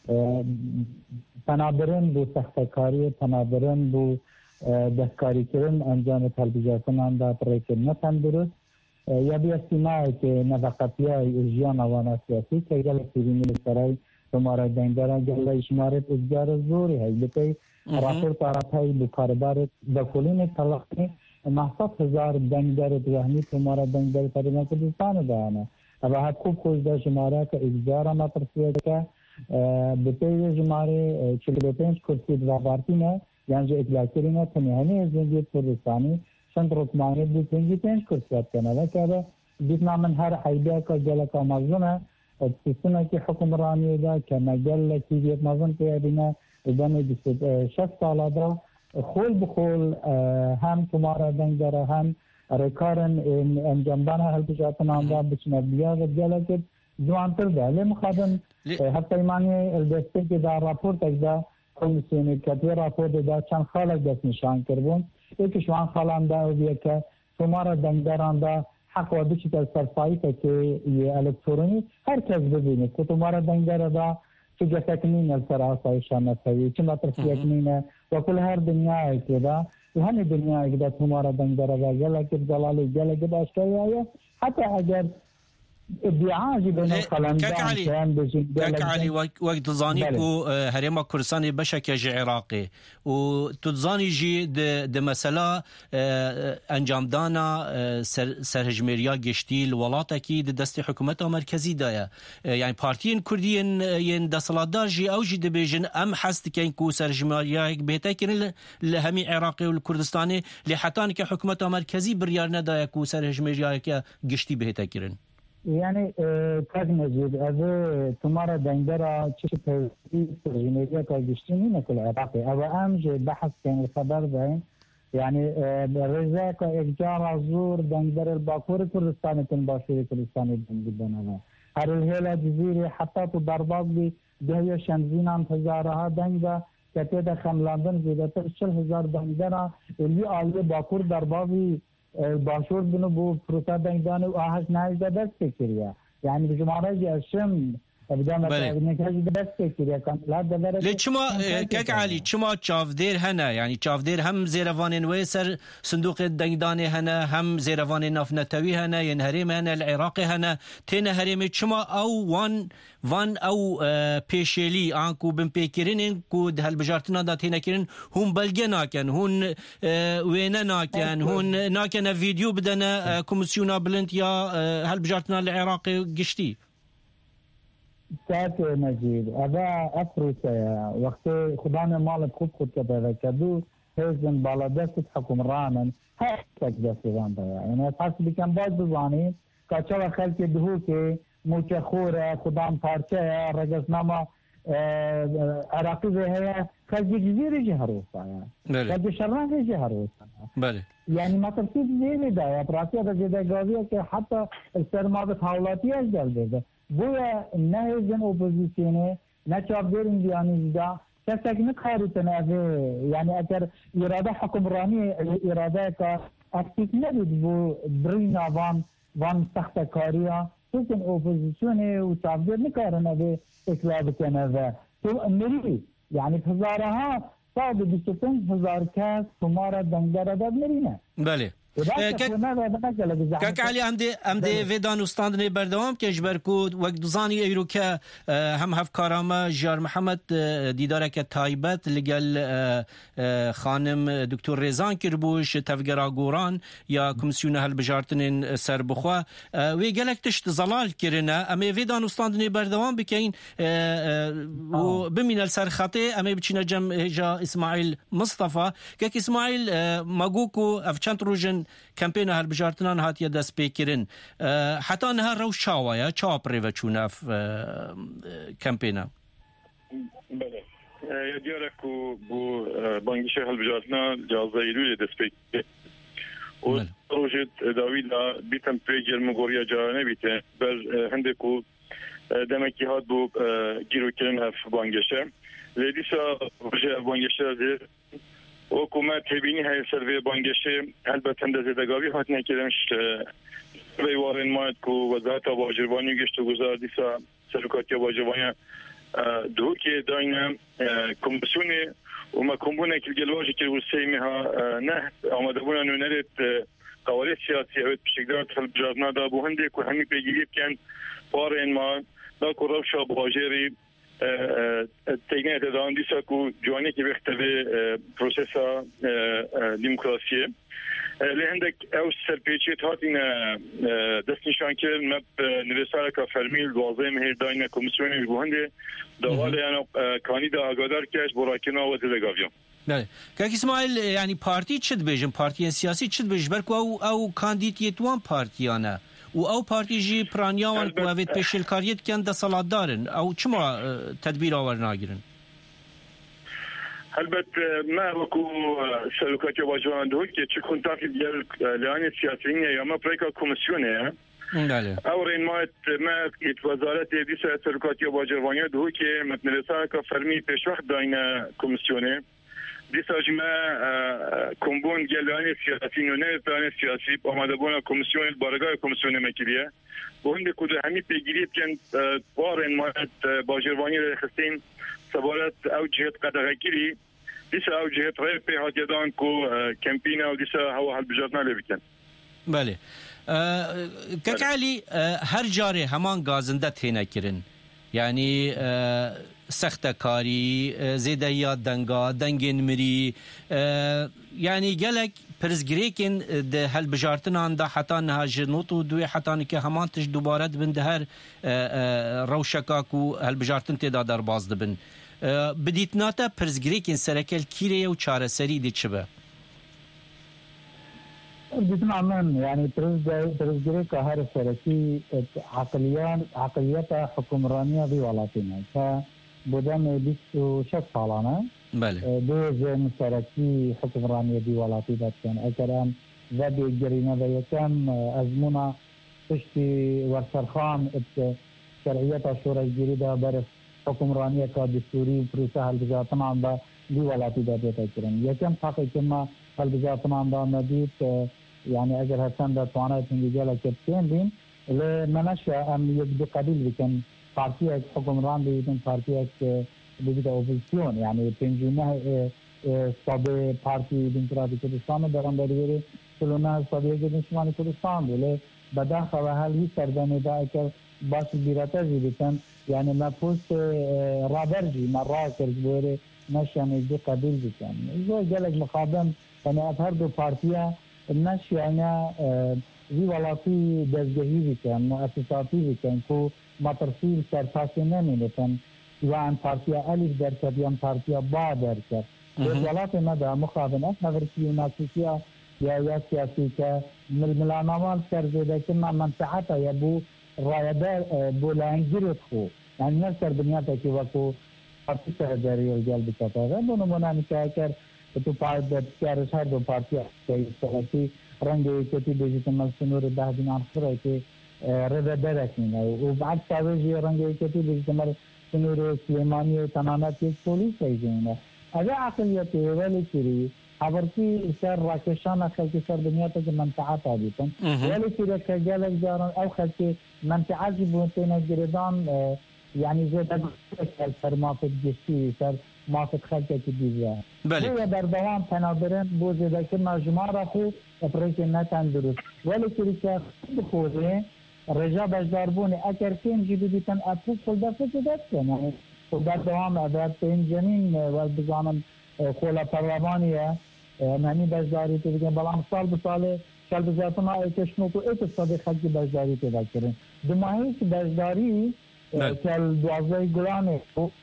تنابرن بو سختکاری تنابرن بو دستکاری کرن انجام هلبجارتنان دا پریکن نتندرست یا بیا سیمایی که نفقتی های جیان آوانا سیاسی که گل سیرینی سرای تمارا دنگران گل اشمارت ازگار زوری های بکی راپور تارت های بکاربارت بکلین طلقی محصد هزار دنگرت وهمی تمارا دنگرت ترینا کردستان دانا ابا حد خوب خوش دا شماره که ازگار ما ترسیه که بکی شماره 45 کرسی دو بارتی نه یعنی جو اطلاع کرینه تنهانی از زندگی کردستانی چند رکمانی بود تنگی 5 کرسیات کنه که بیتنا من هر حیبه که جلک آمازونه سیستمه که حکمرانی دا که مجل که بیت مازن که بینا ادامه 26 ساله دا خول بخول هم تمارا دنگ داره هم رکارن انجامدان هلبجارتنان دا بچنه بیا و جلک جوانتر ده لی مخابن حتی ایمانی الدسته که دا راپورت اگدا کمیسیونی کتی راپورت دا چند خالق دست نشان کربون یکی شوان خالان دا و بیا که تمارا دنگداران دا حق و بچی که سرفایی که یه الکترونی هر کس ببینید که تمارا دنگدار دا چه جسکنین السر آسایشان نسوی چه مطرفیکنین و کل هر دنیای که دا و همه دنیای که دا تمارا دنگدار دا گلک دلالی گلک دا اشکایی آیا حتی اگر ادعاجی بین خلندان كاك علي وقت تظاني كو هريما كردستان بشكل عراقي وتظاني جي د مسألة انجام دانا سرهجميريا گشتي الولاتكي دست حكومتها مركزي دايا يعني بارتيين كرديين ين دسلادار جي او جي دبيجن ام حست كين كو سرهجميريا بيتاكن لهمي عراقي والكردستاني لحتان كحكومتها مركزي بريار ندايا كو سرهجميريا گشتي بيتاكن يعني كاج مجيد هذا تمارا دنجرا تشوف الجمهورية كاجشتيني نقول عراقي أو أمج بحث كان الخبر بين يعني رزاق إجار زور دنجر الباكور كردستان تنباشر كردستان جدا هذا هر الهيلة جزيرة حتى تضربات بي جهية شمزينان هزارها دنجا كتيدا خملاندن زيادة 40,000 دنجرا اللي آلية باكور ضربابي باشور بنو بو پروتا دنگدان و آهش نایده دست بکریا یعنی بجمعه جی اشم ابدا مثلا كاجي بس كده كان لا ده ليش ما كاك علي شما تشافدير هنا يعني تشافدير هم زيرفان ويسر صندوق الدنگداني هنا هم زيرفان نافنتوي هنا ينهرم هنا العراقي هنا تين هرم شما او وان او بيشيلي انكو بن بيكرين كو هالبجارتنا دا تينا كرين هم بلغنا كان هون ويننا كان هون ناكن فيديو بدنا كوميسيونا بلنت يا هالبجارتنا العراقي قشتي ساعت مجید ادا افریقا وقت خدا نے مال خوب خود کا پیدا کردو حزن بالا دست حکمرانن هر تک دست واندا یعنی خاص بکن باید بزانی که چرا خلق دهو که موچه خوره خدام پارچه رجزنامه عراقی به خلق جزیره جهروسا خلق شران جهروسا بله يعني ما تفسير زي ده يا براسي ده جدا قاضيه que حتى السرماد حولاتي اجل بويا نهزن اوبوزيشن نشابدير اندياني دا تسكن خارطنا يعني اگر اراده حكمراني اراده کا اكتيف نبود بو برينا وان سخت كاريا تسكن اوبوزيشن وشابدير نكارنا به اطلاع بكنا تو مري يعني هزارها صاد 25,000 كاس تمارا دنگره داد مرينا بله كاك علي امدي فيدان وستاندني بردوام كجبركود وقت دزاني ايروكا هم هفكارما جار محمد ديدارك تايبت لقال خانم دكتور ريزان كربوش تفقرا قوران يا كومسيون هالبجارتنين سر بخوا ويقالك تشت زلال كرنا امي فيدان وستاندني بردوام بكين وبمين السر خطي امي بچينا جم هجا اسماعيل مصطفى كاك اسماعيل ماغوكو افچانت روجن كامبينا هالبجارتنان هاتيا دست بيكرن حتى نهار رو شاويا چاپ ريوچونا كامبينا بله يديركو بو بانگيشه هالبجارتنا جازه ايلول دست بيكرن و روجت داويدا بيتم بيجر مغوريا جارانه بيته بر هندكو دمكي هات بو گيرو كرن هف بانگيشه لديسا روجه بانگيشه دير حکومت تبینی های سروی بانگشه البته اندازه دگاوی هات نکردمش به وارن ماید که وزارت باجروانی گشت و گذار دیسا سرکاتی باجروانی دو که داینه کمیسیونی و ما کمبونه که گلواجی که ورسیمی ها نه آمده بودن و نرد قوارد سیاسی اوید بشکدار تخل بجارنا دا بو هنده که همی پیگیری بکن وارن ما دا که روشا باجری تکنه اتدان دیسا که جوانی که بختبه پروسسا ديمقراطية لهندك او سرپیچیت هاتین دست نشان کرد مب نویسار که فرمیل دوازه مهر داینه کمیسیونی بوهنده دوال یعنی کانیدا آگادار کش براکنا و دلگاویان بله که اسماعیل يعني پارتی چد بیجن پارتی سیاسی چد بیج برکو او کاندیدیتوان پارتیانه و او پارتی جی پرانیاوان کو اوید پیشلکاریت کن ده صلاح دارن او چما تدبیر آور ناگیرن البته ما وكو سلوكات واجوان دو که چکن تاقید ديال لاني سياسيين يا ما بريكا كوميسيوني اورين ما وزارت ديسا سلوكات واجوان دو که متنسا کا فرمي پیشوخت داينا كوميسيوني ديسا جما كومبون ديال لاني سياسيين نه لاني سياسي اوماده بونا كوميسيون البارغا كوميسيون مكيليه وهند كود همي بيجري كان بارن ما باجرواني خستين سبارت او جهت قدغگیری دیسا او جهت غیر پیهات یدان کو کمپینا و دیسا هوا هالبجارتنا لبکن بله کەکالی هەر جارێ هەمان گازندە تێنەکردن یعنی سەختەکاری زێدەیات دەنگا دەنگێن مری یعنی gelek pirzgirêkên di helbijartinan da heta niha ji not û duê hetanîke heman tişt dubare dibin di her rewşeka ku helbijartin têda derbas dibin. Bi dîtnata pirzgirêkên serekel kîrê ye û çareserî dê çi be? Dîtnamen yani pirzgirêka her serekî aqliyeta hukûmraniya vî welatê me ka bi demê 26 salan e dêzên serekî hukûmraniyê vî welatî de dikin. Eger em vedê gerîne ve yekem ezmûna piştî werserxan şeriyeta şoreşgirî de ber hukûmraniyeka distûrî û prûsa helbijatinan da vî welatî de dête kirin. Yekem heqekê me helbijatinan da me dît yani eger hesen de twana hingî gelekê têm bîn lê me neşe em yek bi qebîl bikin partiyek hukûmran bîdin partiyek بوده اپوزیسیون یعنی پنجمه صدر پارتی دموکراتی کردستان درام بریده سلونا صدر کردستان کردستان بوده بداخل حال هی سردانی دا که باش بیرته جیبتن یعنی مفهوم رابرجی مرا کرد بوده نشانی دی قبول بکن زو جلک مخابن یعنی هر دو پارتیا نشانی وی ولاتی دزگهی بکن مؤسساتی بکن کو مترسیل سرپاسی نمینتن یان پارتیا الف درکد یان پارتیا با درکد ولات مدا مخابنات نظرتی و ناسیسیا یا سیاسی که ململانوال سرزده که منفعت یا بو رایده بو لانگیرت خو یعنی نسر دنیا تا که وکو پارتی سرداری رجال بکتا ہے بونو منانی که اکر تو پارت بسیارش هر دو پارتیا که استغاثی رنگ کتی بیجیت ملسنور ده دینان خره که رده درکنه و بعد ساویجی رنگ کتی بیجیت مل سنور سلیمانی و تمامات یک پولیس ایجونه اگه عقلیت ولی کری خبرتی سر راکشان خلقی سر دنیا تا که منفعات آبیتن ولی کری که جلک جاران او خلقی منفعاتی بونتین گردان یعنی زیده سر مافت گشتی سر مافت خلقی که دیزه بو در دوام تنابرن بو زیده که ناجمار خو اپریشن نتن درست ولی کری که بخوزه رجا بجداربونی اگر کن جدی بیتن اپوز خلدر فجدت کن یعنی خلدر دوام ادرد این جنین و بزانم خولا پرلمانیه معنی بجداری تو بگن بلام سال بساله شل بزارتنا ایکشنو تو ایک صدی خلقی بجداری پیدا کرن دماهیش بجداری کل دوازه گلانه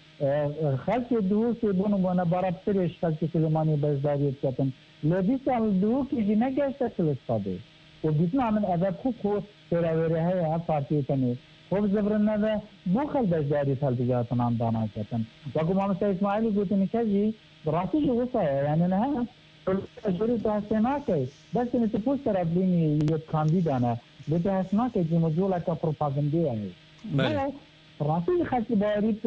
خلقی دوو که بونو بونه براب سرش خلقی سلیمانی بجداری کتن لبی سال دوو که جی نگشت کل صدی و بیتنا من ادب خوب تراویره های پارتی کنی خوب زبرنه ده بو خل بجداری سلطجاتنا دانا کتن وکو محمد اسماعیلی گوتنی که جی راستی جو غصه ہے یعنی نه جوری تحسین آکے بس انہیں تو پوچھ طرف بینی یک کاندیدانا بے تحسین آکے جی مجھولا کا پروپاگندی ہے راستی خاصی باریت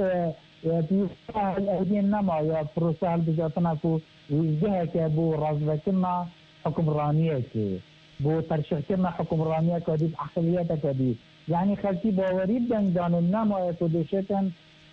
پیوسا الہدین نما یا پروسا سلطجاتنا کو وزده ہے کہ بو رازوکنا حکمرانیه که بو ترشحكنا حكمرانية كديب أقلية كديب يعني خلتي باوري بدن النما يكودشتن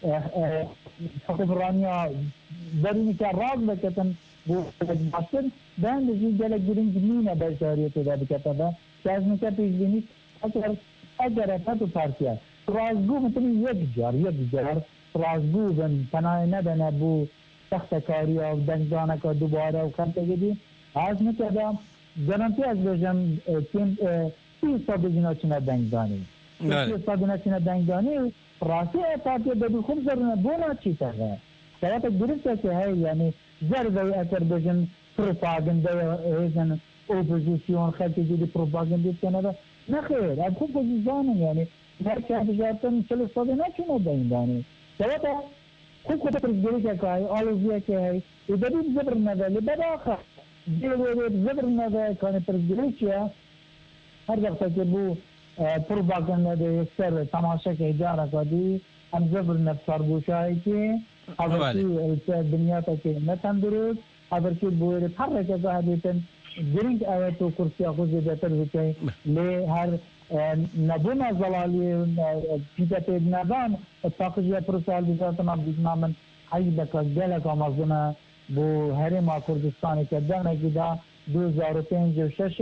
حكمرانية دريني كراز بكتن بو باسن بان دي جلك جرين جمينة بشارية كده بكتن كازم كبيجيني أجر فتو بارتيا رازبو مثل يكجار رازبو بن تناينا بن بو تختكاريا ودنجانا كدوبارة وخلطة جدي عازم كده گارانتی از بجم تیم 30% جناچنا دنگدانی 30% جناچنا دنگدانی راستی پارتی بدو خوب زرنا بونا چی تاگه شاید درسته که ہے یعنی زرده اکر بجن پروپاگنده هزن اپوزیسیون خلقی جدی پروپاگنده کنه نخیر اب خوب بجزانه یعنی هر که بجارتن 40% نچنا دنگدانی شاید خوب کتا پرزگری که که آلوزیه که ہے ادبی زبر ندالی بداخر دیوید زبرنا ده کانی پرزگریچیا هر وقت که بو پروپاگنده ده سر تماشا که اجاره کدی هم زبرنا سرگوشایی که حضرتی دنیا تا که نتندرست حضرتی بویر هر رکه که حدیتن گرینگ آیت و کرسی آخوزی بهتر بکن لی هر نبونا زلالی پیتا پید ندان اتاقشی پرسال بیزارتنا بیزنا من حیب بکر گلک آمازونه بو هرم کردستان که دانه که دا 2005 و 6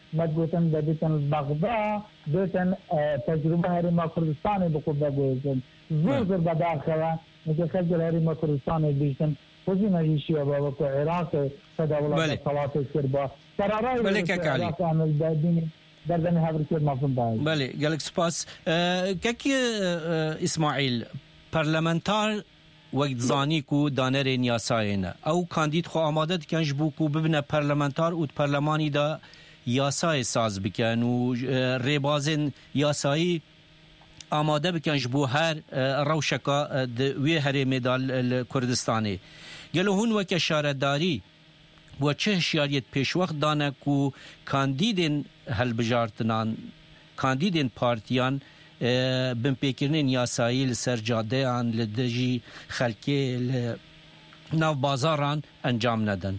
مدبوتن بدتن بغداد دوتن تجربه هرم کردستان بقوه بگویزن زور بداخله مثل خجل هرم کردستان بیشتن خودی مجیشی و باوکو عراق تداولات صلات کربا قرارای عراق عمل دادین دردن هفرکر مفهوم باید بله گلک سپاس که اسماعیل پارلمانتار وقت زانی کو دانر یاساینه او کاندید خو آماده کنج بو کو ببنه پارلمانتار او پارلمانی دا یاسای ساز بکن و ریبازن یاسایی آماده بکنج بو هر روشکا وی هر میدال کردستانی گلو هون وک شارداری و چه شیاریت پیش وقت دانه کو کاندیدین هلبجارتنان کاندیدین پارتیان بن پیکرنین یاسایی لسر جاده آن لدجی خلکی ناو بازاران انجام ندن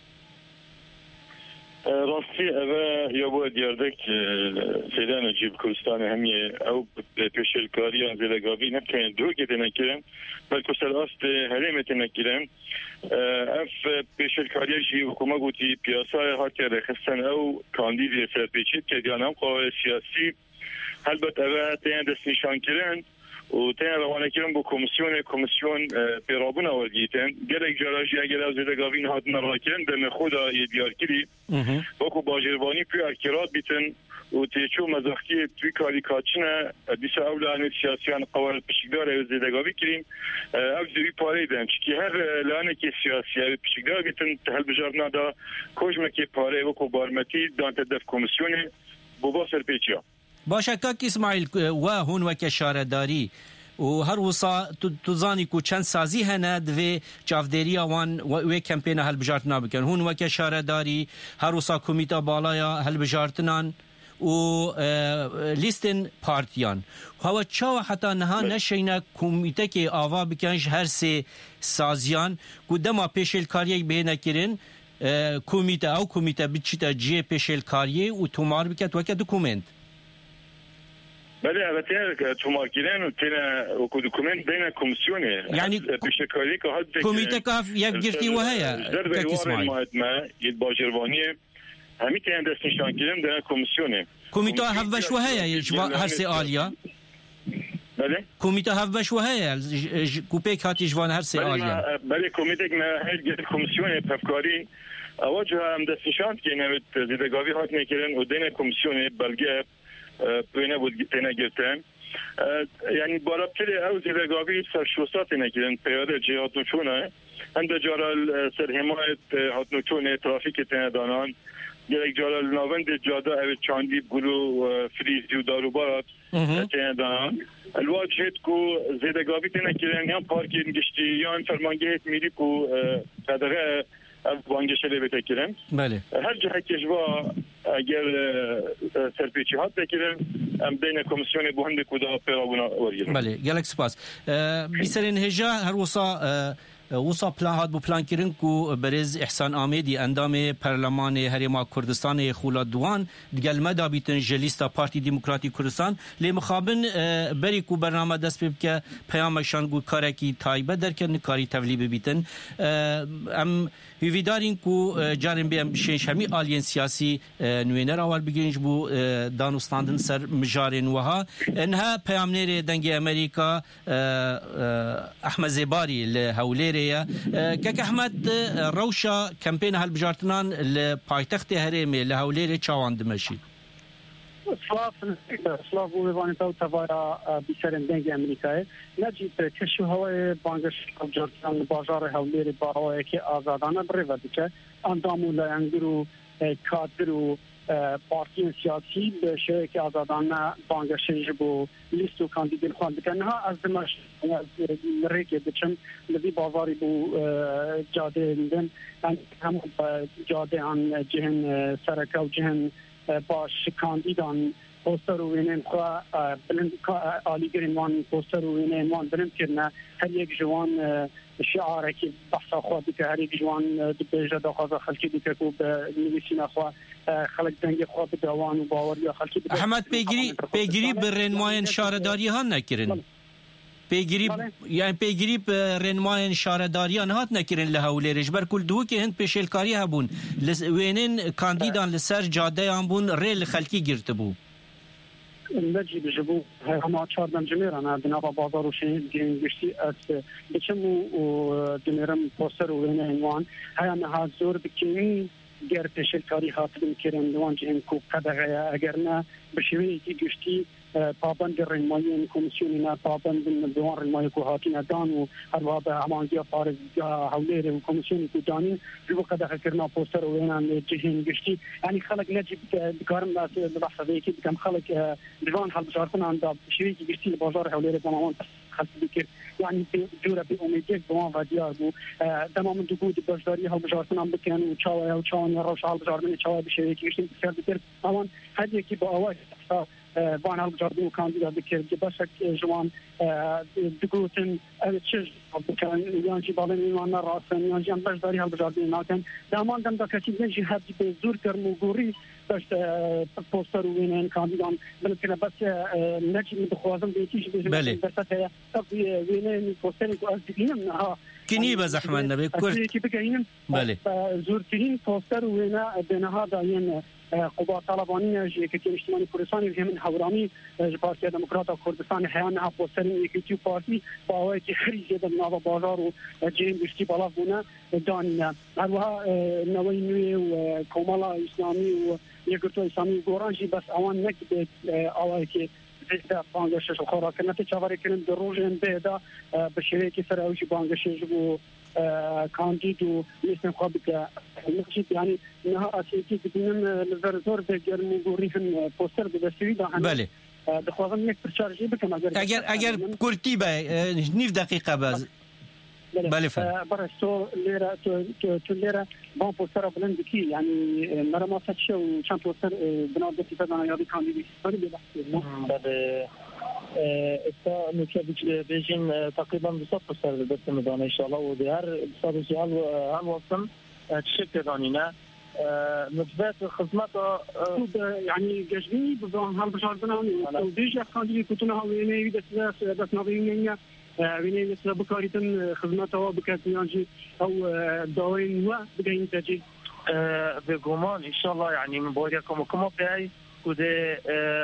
راستی اوه یا باید دیاردک سیدان جیب کردستان همیه او پیشلکاری زیلگاوی نبکنن دروگی تنکرن بلکه سلاست حریمه تنکرن اف پیشلکاری جی حکومه گوتی پیاسای هاتی رخستن او کاندیدی سرپیچید که دیانم قوای سیاسی البته اوه تین دست نشان کرن و تین روانه کردن با کمیسیون پیرابون آوردیتن گرک جراجی اگر از زیدگاوین هاتن را کردن دم خدا یه دیار کردی وکو باجربانی پی اکرات بیتن و تیچو مزاختی توی کاری کاتشنه دیسا اولانه سیاسیان قوارد پشکدار او زیدگاوی کریم او زیوی پاره دن چکی هر لانه که سیاسی او پشکدار بیتن تحل بجارنا دا کجمه که پاره وکو بارمتی دان تدف کمیسیون بوبا سرپیچیا باشه که اسماعیل و هون وک شارداری و هر وصا تزانی کو چند سازی هنه دوی چافدری وان و کمپین هلبجارتنا بکن هون وک شارداری هر وصا کمیته بالایا هلبجارتنان و لیستن پارتیان هوا چاو حتی نها نشینه کمیته که آوا بکنش هر سه سازیان کو دما پیشل کاریه بینه کرن کمیته بچیتا جیه پیشل کاریه و تومار بکت وک دوکومنت بله البته تومار کردن و تینا و دوکومنت بین کمیسیونه یعنی پیشکاری که هست کمیته که یک گرتی و هیا که اسماعیل یه باجربانی همی تین دست نشان کردن در کمیسیونه کمیته هفوش و هیا هر سه آلیا بله کمیته هفوش و هیا کوپیک هاتی جوان هر سه آلیا بله کمیته که هر کمیسیونه پفکاری اواجه هم دست نشان که نوید زیدگاوی هات نکردن و دین کمیسیونه بلگه بینه بود تنه گرتن یعنی بارابطری او زیدگاوی سرشوستات نکردن پیاده جهات نوچونه هنده جارال سر حمایت هات نوچونه ترافیک تنه دانان یک جارال ناوند جاده او چاندی گلو فریزی و دارو بارات تنه دانان الواجهت کو زیدگاوی تنه کردن یا پارکین گشتی یا فرمانگیت میری کو قدره وانگشلی بتکرن بله هر جهت کجوا اگر سرپیچی هات بکرن ام بین کمیسیون بوهند کودا پیرابونا ورگیرن بله گلک سپاس بیسرین هجا هر وصا پلان هات بو پلان کرن کو برز احسان آمیدی اندام پارلمان هرما کردستان خولا دوان دگل مدا بیتن جلیستا پارتی دموکراتی کردستان لی مخابن بری کو برنامه دست بک پیامشان گو کارکی تایبه درکن کاری تولیب بیتن ام هیویدارین کو جارن بیم شش همی آلین سیاسی نوینر اول بگیرنج بو دانستاندن سر مجارن وها انها پیامنر دنگ امریکا احمد زباری لهولیر كك أحمد روشة كامبين هالبجارتنان لبايتخت هرمي لهوليري تشاوان دمشي سلاف ويواني تو تبايا بيسرن دنگ امريكا نجي تشو هواي بانگش بجارتنان بازار هوليري باهوه كي آزادانه بريوه بك اندامو لانگرو کادرو پارتیان سیاسی به شکل که آزادانه بانگشش بو لیستو کاندیدین خوان بکنه ها از دمش ریکه بچم لذی بازاری بو جاده دیدن هم جاده آن جهن سرکه و جهن باش کاندیدان پوستر و وینن خواه بلند آلی گرینوان پوستر و وینن وان بلند کرنه هر یک جوان شعاره که بحثا خواه بکه هر یک جوان بیجه داخواه خلکی بکه که به نویسین خواه خلق دنگ خواه بدوان و باور یا خلکی بکه احمد پیگیری به رنماین شارداری ها نکرن پیگیری رنمایان شارداریان هات نکرین لهولێرش بەر کولدووکی هەند پێشێلکاری هەبوون وێنێن کاندیدان لەسەر جادەیان بوون ڕێ لە خەلکی گرت بوو نجي بجبو هما تشاردن جميرا انا بنابا بازار وشين گشتي اس بچم و دمرم پوستر و عنوان هيا نها زور بكيني غير تشكاري هاتن كيرن دوان جن کو قدغه اگرنا بشوي کی گشتي پابند رنمایی کمیسیون پابند دوان رنمایی کو هاتین دان و هر با امانجا فارغ حوله و کمیسیون کو دانی جو قدغه کرنا پوستر و وینان جهین گشتي يعني خلق نجي بكارم ناس لحظه كي كم خلق ديوان حل بشارتنا عند شوي کی گشتي بازار حوله زمان خلق بكير يعني جوره بأميديك بوان فاديار بو تماما دقود بجداري هل بجارتنا عم بكين وشاوية وشاوية روش هل بجارتنا شاوية بشيء كيشتين بكير بكير طبعا هذه كي بأواج بان هل بجارتنا وكانديدا بكير جباشك جوان دقوتن تشج بكين يانجي بالين يوانا راسن يانجي عم بجداري هل بجارتنا ناكن دامان دم دكتي نجي هذه بزور كرموغوري بس پوستر وینن کاندیدان بلکه بس نجی متخوازم بیتیش بله بس وینن پوستر کو از دیدیم ها کنی به زحمت نبی کرد کی بگیم بله زورترین پوستر وینا بنها داین قوا طالبانی که اجتماعی کردستان هم هورامی پارتی دموکرات کردستان هیان ها پوسترین یکی پارتی با که خریج در ناو بازار و جین بشتی بالا بونه دانینا هرها نوی نوی و کمالا اسلامی و یکتو اسلامی گورانجی بس اوان نکبت آوای که ده بانگشش خورا کنه چاوری کنن در روزن بهدا به شریکی سراوی بانگشش و کاندید و میسن خواب که نقشی یعنی نه اسیتی بدون لزرزور بگیر میگوری هم پوستر بدستوی دهن بله دخواهم یک پرچارجی بکم اگر کرتی به 9 دقیقه باز بله برای تو لیره بان پوستر بلند کی یعنی مرا فتش و چند پوستر بنابراین فدان یابی کاندیدی بله استا نوچه بیشین تقریبا 200 پوستر دست میدانه انشالله و دیگر 200 هل وصل تشکر دانینا نسبت خدمات يعني جشني بزون هل بشارتنا وديش كانديدي كنتنا ويني بس نبينيا ويني مثل بكاريتن خدماتها بكاتيانجي او داوين و بجاين تجي بجومان ان شاء الله يعني من بوريكم وكما بهاي وده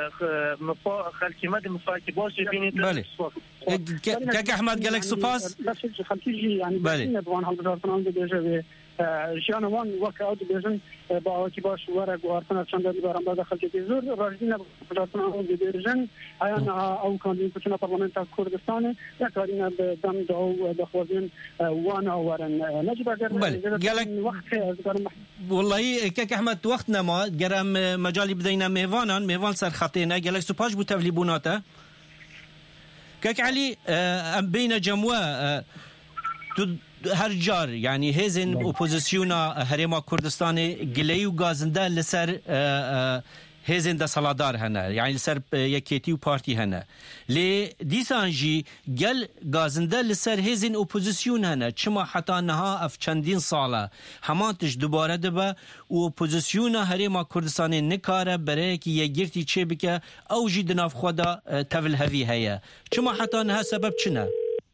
خلكي مادي مفاكي باش بيني بله كاك احمد قالك سباس بس خلكي يعني بله طبعا هل بشارتنا ديجا جانا وان وكاوت بيجن باوكي باش ورق وارتنا چند برام داخل که زور راجدین بجاتنا اون دیرجن اینا او کاندیداتنا پارلمانت کردستان یا کارینا دم دو دخوازین وانا ورن نجيب اگر قالك والله كاك احمد وقتنا ما قرام مجالي بدينا ميفان سر خطينا قالك سوباج بو تفليبوناته كاك علي بين جموا هر جار يعني هزن اپوزیسیونا هرما کردستان گلی و گازنده لسر هزن ده سالادار هنه يعني لسر یکیتی و پارتی هنه لی دیسانجی گل گازنده لسر هزن اپوزیسیون هنه چما حتی نها اف چندین ساله همانتش دوباره دبه و اپوزیسیونا هرما کردستان نکاره برای که یگرتی چه بکه او جی دناف خدا تول هوی هیا چما حتی نها سبب چنه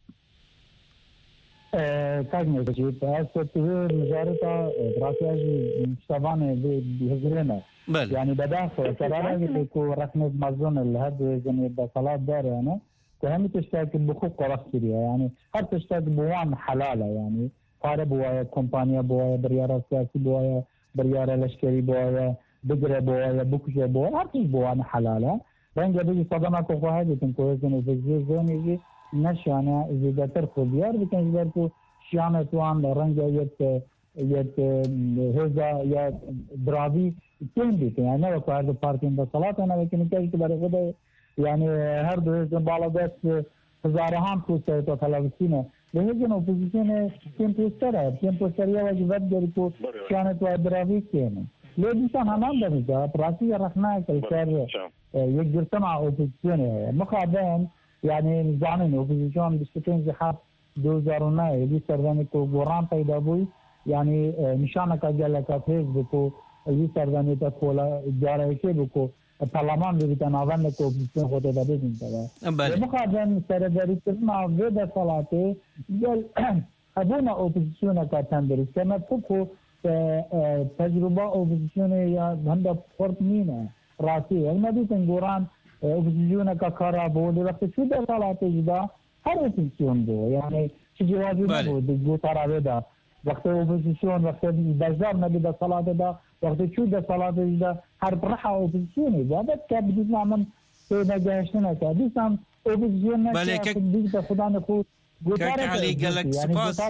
كاغني بجيب هسه مجارته براسياجي مشتبانه بهزرنا يعني بدافع قرار يكون رسمي مزون الهد زي بصلاه دار يعني كهم تشتاك بحقوق راسيه يعني هل تشتاك بوان حلاله يعني قاره بوايا كومبانيا بوايا برياره سياسي بوايا برياره لشكري بوايا بقره بوايا بوكشه بوايا هل بوان حلاله رنجه بيجي صدمه كوهاجي تنكوزن في زوني نشانه زیادتر خوبیار بکنید برای شیانه توان رنگه یت هزا یا دراوی تیم بیته یعنی نه وقت پارتی اندسالات نه ولی که برای خود یعنی هر دو هزار بالادست هزاران پوستر تو تلویزیونه لهجن اپوزیسیون تیم پوستریا و جواب داری که شیانه تو دراوی کنه لیدیشان همان دمیجا پراسی رخنه کلکر یک جرتمع اپوزیسیونه مخابن يعني زعمين اوبوزيشن بسكتين زحاب 2009 اللي سرداني كو غوران پیدا بوي يعني نشانه کا جلا کا فیس بکو اللي سرداني تا کولا جاره کې بکو پارلمان ببیت ناوان اپوزیسیون خود دادیم تا مقابل سرداری کردن وید صلاته جل ابونا اپوزیسیون کا تندرست ما فوق تجربه اپوزیسیون یا هنده فرق نینه راسي المدي تنقوران اپوزیسیون کا کارا بود وقت شو ده صلاته جدا هر اپوزیسیون دو يعني چه جوابی نبود دو طرفه ده وقت اپوزیسیون وقت بازار نبی ده صلاته ده وقت شو ده صلاته جدا هر برحه اپوزیسیونی ده بعد که بدید نعمل پیدا گشتنه که دیسان اپوزیسیون نشه دیگه خدا نخود علي قال لك سباس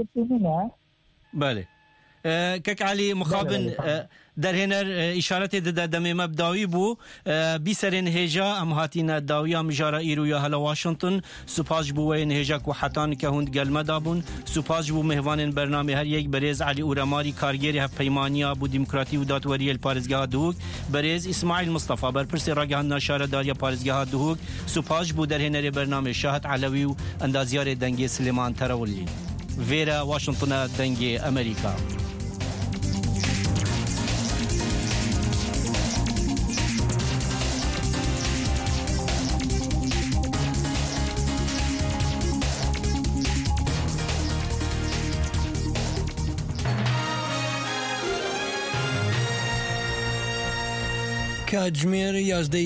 بله كك علي مخابن در هنر اشارت دمي مبداوي بو بيسرين هيجا ام هاتينا داويا مجارا ايرو يا هلا واشنطن سوباج بو وين هيجا كو حتان كهوند قال مدابون سوباج بو مهوان برنامج هر يك بريز علي اورماري كارجيري هفيمانيا بو ديمقراطي وداتوري البارزگاه دوك بريز اسماعيل مصطفى برپرس راگهان نشاره داريا پارزگاه دوك سوپاج بو در هنر برنامج شاهد علوي و اندازيار دنگي سليمان تراولي فيرا واشنطن دنگي امريكا کاتژمێر 11